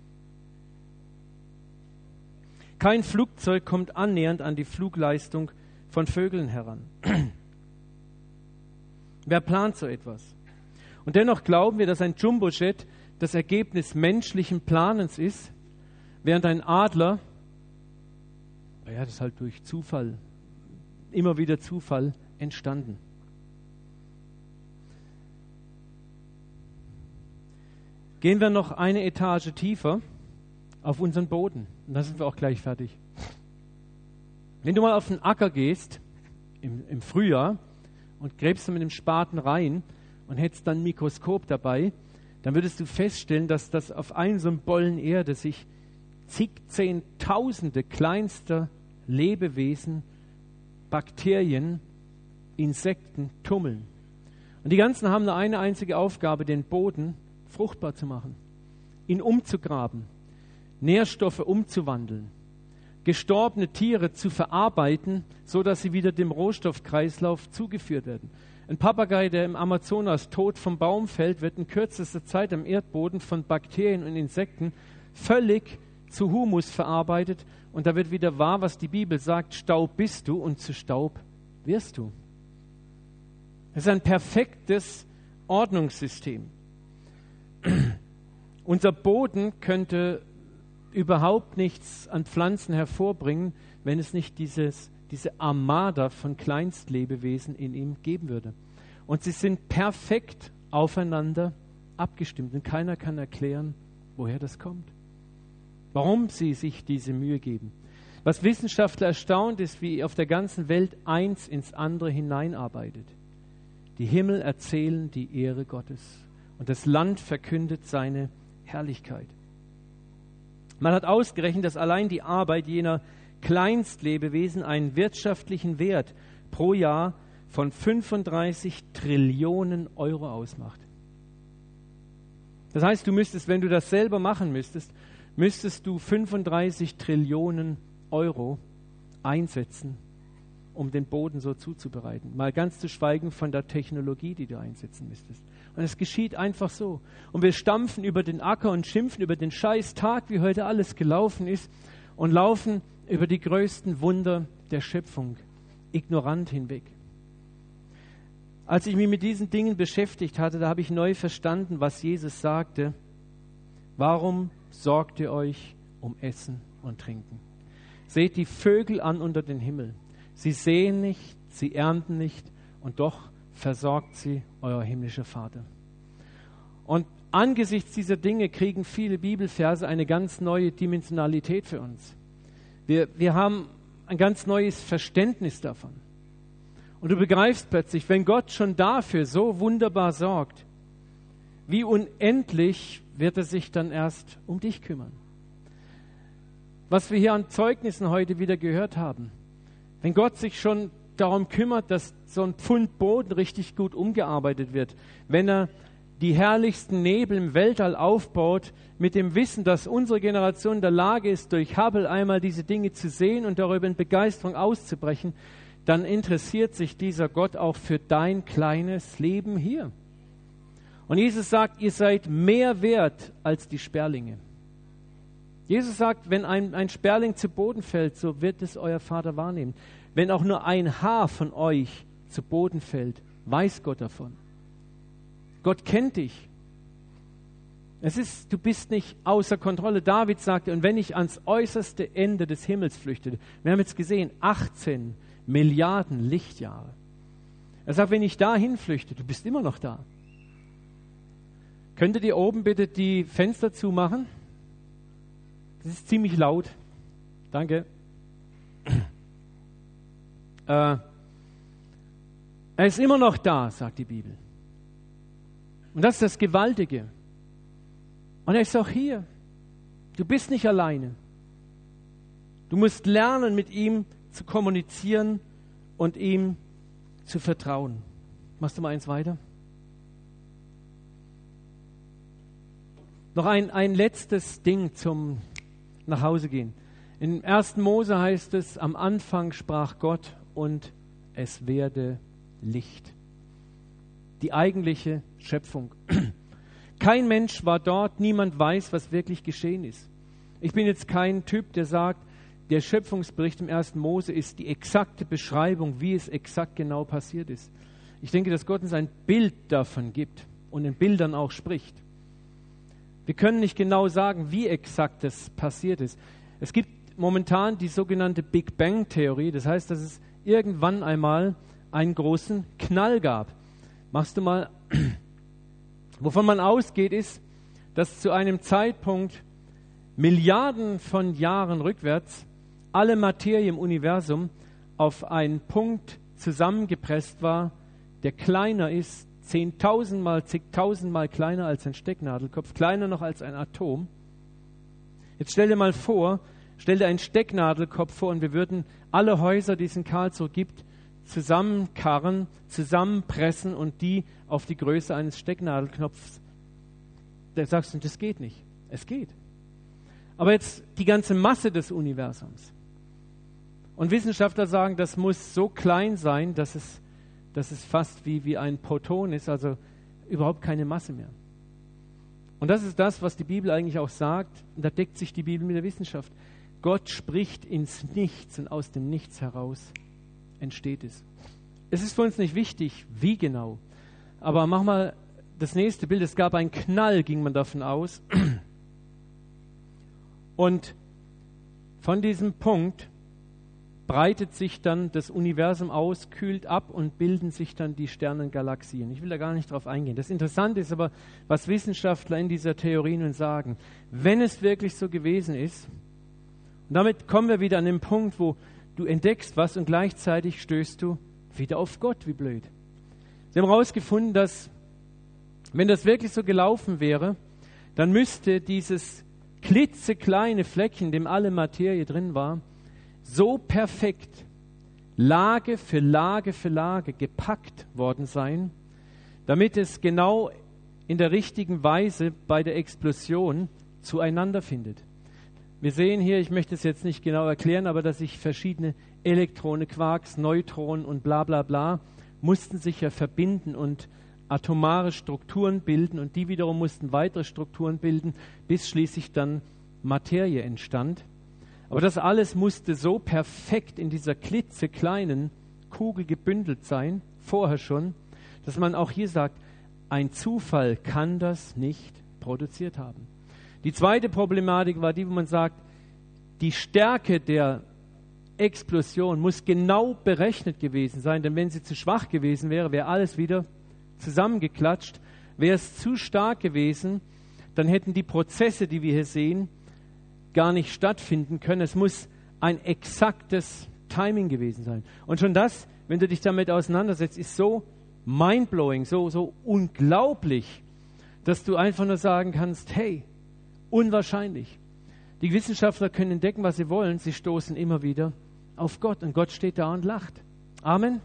Kein Flugzeug kommt annähernd an die Flugleistung von Vögeln heran. Wer plant so etwas? Und dennoch glauben wir, dass ein Jumbojet das Ergebnis menschlichen Planens ist, während ein Adler, naja, das ist halt durch Zufall, immer wieder Zufall entstanden. Gehen wir noch eine Etage tiefer auf unseren Boden. Und dann sind wir auch gleich fertig. Wenn du mal auf den Acker gehst, im, im Frühjahr, und gräbst du mit dem Spaten rein und hättest dann ein Mikroskop dabei, dann würdest du feststellen, dass das auf einem so einem Bollen Erde sich zig, Zehntausende kleinster Lebewesen, Bakterien, Insekten tummeln. Und die ganzen haben nur eine einzige Aufgabe, den Boden fruchtbar zu machen, ihn umzugraben, Nährstoffe umzuwandeln, gestorbene Tiere zu verarbeiten, so dass sie wieder dem Rohstoffkreislauf zugeführt werden. Ein Papagei, der im Amazonas tot vom Baum fällt, wird in kürzester Zeit am Erdboden von Bakterien und Insekten völlig zu Humus verarbeitet und da wird wieder wahr, was die Bibel sagt: Staub bist du und zu Staub wirst du. Das ist ein perfektes Ordnungssystem. Unser Boden könnte überhaupt nichts an Pflanzen hervorbringen, wenn es nicht dieses, diese Armada von Kleinstlebewesen in ihm geben würde. Und sie sind perfekt aufeinander abgestimmt und keiner kann erklären, woher das kommt. Warum sie sich diese Mühe geben. Was Wissenschaftler erstaunt ist, wie auf der ganzen Welt eins ins andere hineinarbeitet. Die Himmel erzählen die Ehre Gottes und das Land verkündet seine Herrlichkeit. Man hat ausgerechnet, dass allein die Arbeit jener Kleinstlebewesen einen wirtschaftlichen Wert pro Jahr von fünfunddreißig Trillionen Euro ausmacht. Das heißt, du müsstest, wenn du das selber machen müsstest, müsstest du fünfunddreißig Trillionen Euro einsetzen, um den Boden so zuzubereiten. Mal ganz zu schweigen von der Technologie, die du einsetzen müsstest. Und es geschieht einfach so. Und wir stampfen über den Acker und schimpfen über den scheiß Tag, wie heute alles gelaufen ist, und laufen über die größten Wunder der Schöpfung ignorant hinweg. Als ich mich mit diesen Dingen beschäftigt hatte, da habe ich neu verstanden, was Jesus sagte. Warum sorgt ihr euch um Essen und Trinken? Seht die Vögel an unter den Himmel. Sie säen nicht, sie ernten nicht und doch versorgt sie euer himmlischer Vater. Und angesichts dieser Dinge kriegen viele Bibelverse eine ganz neue Dimensionalität für uns. Wir, wir haben ein ganz neues Verständnis davon. Und du begreifst plötzlich, wenn Gott schon dafür so wunderbar sorgt, wie unendlich wird er sich dann erst um dich kümmern. Was wir hier an Zeugnissen heute wieder gehört haben, wenn Gott sich schon darum kümmert, dass so ein Pfund Boden richtig gut umgearbeitet wird, wenn er die herrlichsten Nebel im Weltall aufbaut, mit dem Wissen, dass unsere Generation in der Lage ist, durch Hubble einmal diese Dinge zu sehen und darüber in Begeisterung auszubrechen, dann interessiert sich dieser Gott auch für dein kleines Leben hier. Und Jesus sagt, ihr seid mehr wert als die Sperlinge. Jesus sagt, wenn ein, ein Sperling zu Boden fällt, so wird es euer Vater wahrnehmen. Wenn auch nur ein Haar von euch zu Boden fällt, weiß Gott davon. Gott kennt dich. Es ist, du bist nicht außer Kontrolle. David sagte, und wenn ich ans äußerste Ende des Himmels flüchtete, wir haben jetzt gesehen, achtzehn Milliarden Lichtjahre. Er sagt, wenn ich dahin flüchte, du bist immer noch da. Könntet ihr oben bitte die Fenster zumachen? Das ist ziemlich laut. Danke. Äh, er ist immer noch da, sagt die Bibel. Und das ist das Gewaltige. Und er ist auch hier. Du bist nicht alleine. Du musst lernen, mit ihm zu kommunizieren und ihm zu vertrauen. Machst du mal eins weiter? Noch ein, ein letztes Ding zum Nachhausegehen. In ersten Mose heißt es, am Anfang sprach Gott und es werde Licht. Die eigentliche Schöpfung. Kein Mensch war dort, niemand weiß, was wirklich geschehen ist. Ich bin jetzt kein Typ, der sagt, der Schöpfungsbericht im ersten Mose ist die exakte Beschreibung, wie es exakt genau passiert ist. Ich denke, dass Gott uns ein Bild davon gibt und in Bildern auch spricht. Wir können nicht genau sagen, wie exakt das passiert ist. Es gibt momentan die sogenannte Big Bang Theorie, das heißt, dass es irgendwann einmal einen großen Knall gab. Machst du mal, wovon man ausgeht, ist, dass zu einem Zeitpunkt Milliarden von Jahren rückwärts alle Materie im Universum auf einen Punkt zusammengepresst war, der kleiner ist, zehntausendmal, zigtausendmal kleiner als ein Stecknadelkopf, kleiner noch als ein Atom. Jetzt stell dir mal vor, stell dir einen Stecknadelkopf vor und wir würden alle Häuser, die es in Karlsruhe gibt, zusammenkarren, zusammenpressen und die auf die Größe eines Stecknadelknopfs. Da sagst du, das geht nicht. Es geht. Aber jetzt die ganze Masse des Universums. Und Wissenschaftler sagen, das muss so klein sein, dass es dass es fast wie, wie ein Proton ist, also überhaupt keine Masse mehr. Und das ist das, was die Bibel eigentlich auch sagt. Und da deckt sich die Bibel mit der Wissenschaft. Gott spricht ins Nichts und aus dem Nichts heraus entsteht es. Es ist für uns nicht wichtig, wie genau. Aber mach mal das nächste Bild. Es gab einen Knall, ging man davon aus. Und von diesem Punkt breitet sich dann das Universum aus, kühlt ab und bilden sich dann die Sternengalaxien. Ich will da gar nicht drauf eingehen. Das Interessante ist aber, was Wissenschaftler in dieser Theorie nun sagen. Wenn es wirklich so gewesen ist, und damit kommen wir wieder an den Punkt, wo du entdeckst was und gleichzeitig stößt du wieder auf Gott, wie blöd. Sie haben herausgefunden, dass, wenn das wirklich so gelaufen wäre, dann müsste dieses klitzekleine Fleckchen, in dem alle Materie drin war, so perfekt Lage für Lage für Lage gepackt worden sein, damit es genau in der richtigen Weise bei der Explosion zueinander findet. Wir sehen hier, ich möchte es jetzt nicht genau erklären, aber dass sich verschiedene Elektronen, Quarks, Neutronen und bla bla bla mussten sich ja verbinden und atomare Strukturen bilden und die wiederum mussten weitere Strukturen bilden, bis schließlich dann Materie entstand. Aber das alles musste so perfekt in dieser klitzekleinen Kugel gebündelt sein, vorher schon, dass man auch hier sagt, ein Zufall kann das nicht produziert haben. Die zweite Problematik war die, wo man sagt, die Stärke der Explosion muss genau berechnet gewesen sein, denn wenn sie zu schwach gewesen wäre, wäre alles wieder zusammengeklatscht. Wäre es zu stark gewesen, dann hätten die Prozesse, die wir hier sehen, gar nicht stattfinden können. Es muss ein exaktes Timing gewesen sein. Und schon das, wenn du dich damit auseinandersetzt, ist so mindblowing, so, so unglaublich, dass du einfach nur sagen kannst, hey, unwahrscheinlich. Die Wissenschaftler können entdecken, was sie wollen. Sie stoßen immer wieder auf Gott. Und Gott steht da und lacht. Amen.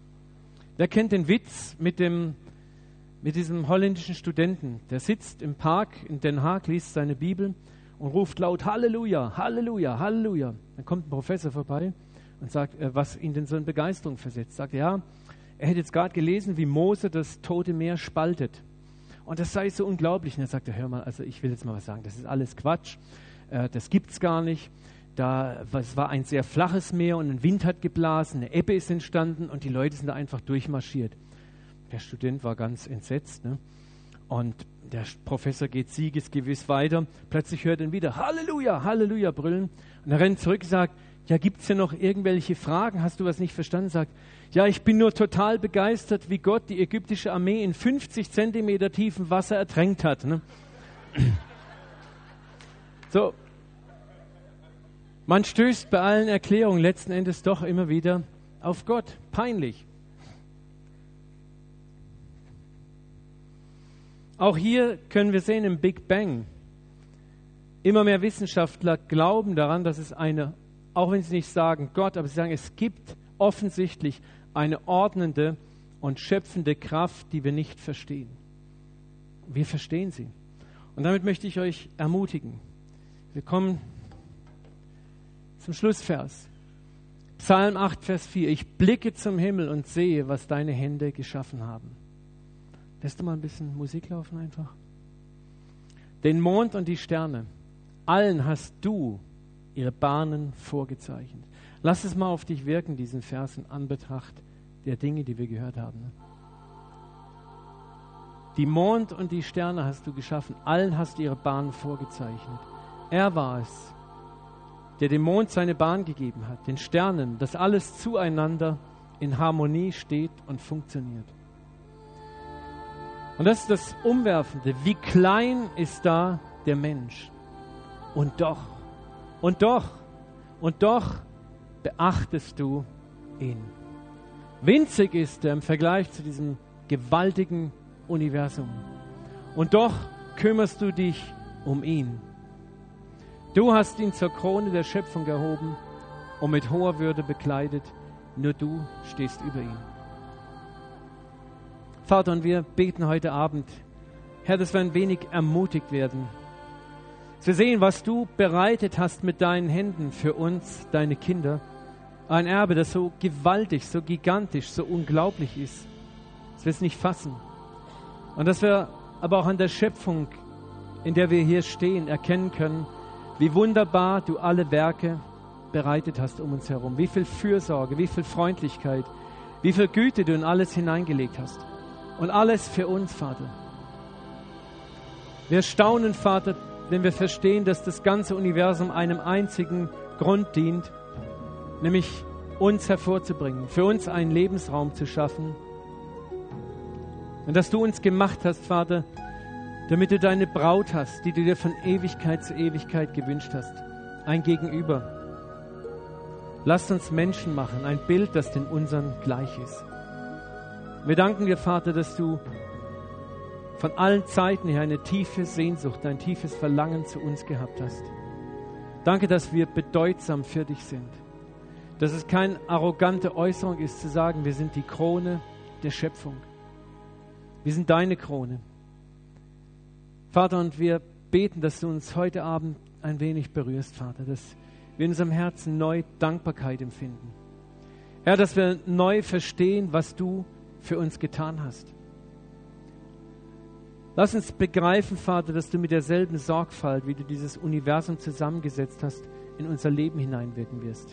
Wer kennt den Witz mit, dem, mit diesem holländischen Studenten? Der sitzt im Park in Den Haag, liest seine Bibel und ruft laut Halleluja, Halleluja, Halleluja. Dann kommt ein Professor vorbei und sagt, äh, was ihn denn so in Begeisterung versetzt. Sagt, ja, er hätte jetzt gerade gelesen, wie Mose das Tote Meer spaltet. Und das sei so unglaublich. Und er sagte, hör mal, also ich will jetzt mal was sagen, das ist alles Quatsch, äh, das gibt's gar nicht. Da, es war ein sehr flaches Meer und ein Wind hat geblasen, eine Ebbe ist entstanden und die Leute sind da einfach durchmarschiert. Der Student war ganz entsetzt, ne? Und der Professor geht siegesgewiss weiter. Plötzlich hört er ihn wieder Halleluja, Halleluja brüllen. Und er rennt zurück und sagt, ja, gibt es ja noch irgendwelche Fragen? Hast du was nicht verstanden? Sagt, ja, ich bin nur total begeistert, wie Gott die ägyptische Armee in fünfzig Zentimeter tiefem Wasser ertränkt hat. Ne? So, man stößt bei allen Erklärungen letzten Endes doch immer wieder auf Gott. Peinlich. Auch hier können wir sehen im Big Bang, immer mehr Wissenschaftler glauben daran, dass es eine, auch wenn sie nicht sagen Gott, aber sie sagen, es gibt offensichtlich eine ordnende und schöpfende Kraft, die wir nicht verstehen. Wir verstehen sie. Und damit möchte ich euch ermutigen. Wir kommen zum Schlussvers. Psalm acht, Vers vier. Ich blicke zum Himmel und sehe, was deine Hände geschaffen haben. Lässt du mal ein bisschen Musik laufen einfach? Den Mond und die Sterne, allen hast du ihre Bahnen vorgezeichnet. Lass es mal auf dich wirken, diesen Vers in Anbetracht der Dinge, die wir gehört haben. Die Mond und die Sterne hast du geschaffen, allen hast du ihre Bahnen vorgezeichnet. Er war es, der dem Mond seine Bahn gegeben hat, den Sternen, dass alles zueinander in Harmonie steht und funktioniert. Und das ist das Umwerfende. Wie klein ist da der Mensch? Und doch, und doch, und doch beachtest du ihn. Winzig ist er im Vergleich zu diesem gewaltigen Universum. Und doch kümmerst du dich um ihn. Du hast ihn zur Krone der Schöpfung erhoben und mit hoher Würde bekleidet. Nur du stehst über ihn. Vater, und wir beten heute Abend, Herr, dass wir ein wenig ermutigt werden, zu sehen, was du bereitet hast mit deinen Händen für uns, deine Kinder, Ein Erbe, das so gewaltig, so gigantisch, so unglaublich ist, dass wir es nicht fassen. Und dass wir aber auch an der Schöpfung, in der wir hier stehen, erkennen können, wie wunderbar du alle Werke bereitet hast um uns herum. Wie viel Fürsorge, wie viel Freundlichkeit, wie viel Güte du in alles hineingelegt hast. Und alles für uns, Vater. Wir staunen, Vater, wenn wir verstehen, dass das ganze Universum einem einzigen Grund dient, nämlich uns hervorzubringen, für uns einen Lebensraum zu schaffen. Und dass du uns gemacht hast, Vater, damit du deine Braut hast, die du dir von Ewigkeit zu Ewigkeit gewünscht hast. Ein Gegenüber. Lasst uns Menschen machen, ein Bild, das dem unseren gleich ist. Wir danken dir, Vater, dass du von allen Zeiten her eine tiefe Sehnsucht, ein tiefes Verlangen zu uns gehabt hast. Danke, dass wir bedeutsam für dich sind. Dass es keine arrogante Äußerung ist, zu sagen, wir sind die Krone der Schöpfung. Wir sind deine Krone. Vater, und wir beten, dass du uns heute Abend ein wenig berührst, Vater, dass wir in unserem Herzen neu Dankbarkeit empfinden. Herr, dass wir neu verstehen, was du für uns getan hast. Lass uns begreifen, Vater, dass du mit derselben Sorgfalt, wie du dieses Universum zusammengesetzt hast, in unser Leben hineinwirken wirst.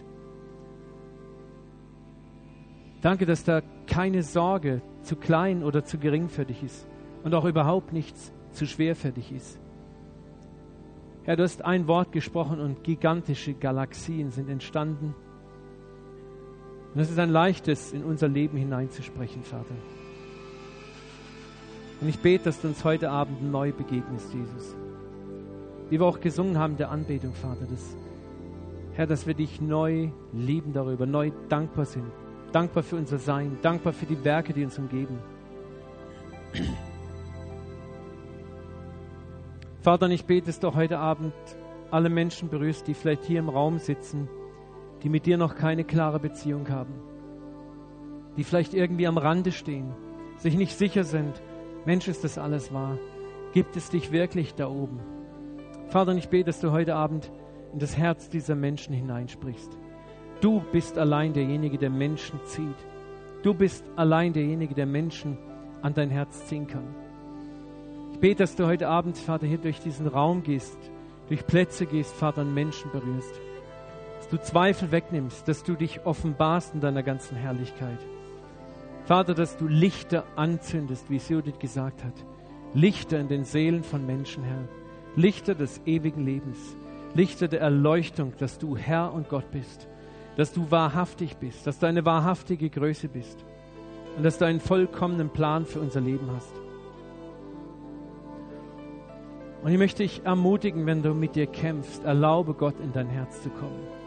Danke, dass da keine Sorge zu klein oder zu gering für dich ist und auch überhaupt nichts zu schwer für dich ist. Herr, du hast ein Wort gesprochen und gigantische Galaxien sind entstanden. Und es ist ein leichtes, in unser Leben hineinzusprechen, Vater. Und ich bete, dass du uns heute Abend neu begegnest, Jesus. Wie wir auch gesungen haben, der Anbetung, Vater. Dass, Herr, dass wir dich neu lieben darüber, neu dankbar sind. Dankbar für unser Sein, dankbar für die Werke, die uns umgeben. Vater, und ich bete, dass du heute Abend alle Menschen berührst, die vielleicht hier im Raum sitzen, die mit dir noch keine klare Beziehung haben, die vielleicht irgendwie am Rande stehen, sich nicht sicher sind, Mensch, ist das alles wahr? Gibt es dich wirklich da oben? Vater, und ich bete, dass du heute Abend in das Herz dieser Menschen hineinsprichst. Du bist allein derjenige, der Menschen zieht. Du bist allein derjenige, der Menschen an dein Herz ziehen kann. Ich bete, dass du heute Abend, Vater, hier durch diesen Raum gehst, durch Plätze gehst, Vater, und Menschen berührst. Dass du Zweifel wegnimmst, dass du dich offenbarst in deiner ganzen Herrlichkeit. Vater, dass du Lichter anzündest, wie es Judith gesagt hat. Lichter in den Seelen von Menschen, Herr. Lichter des ewigen Lebens. Lichter der Erleuchtung, dass du Herr und Gott bist. Dass du wahrhaftig bist, dass du eine wahrhaftige Größe bist. Und dass du einen vollkommenen Plan für unser Leben hast. Und ich möchte dich ermutigen, wenn du mit dir kämpfst, erlaube Gott in dein Herz zu kommen.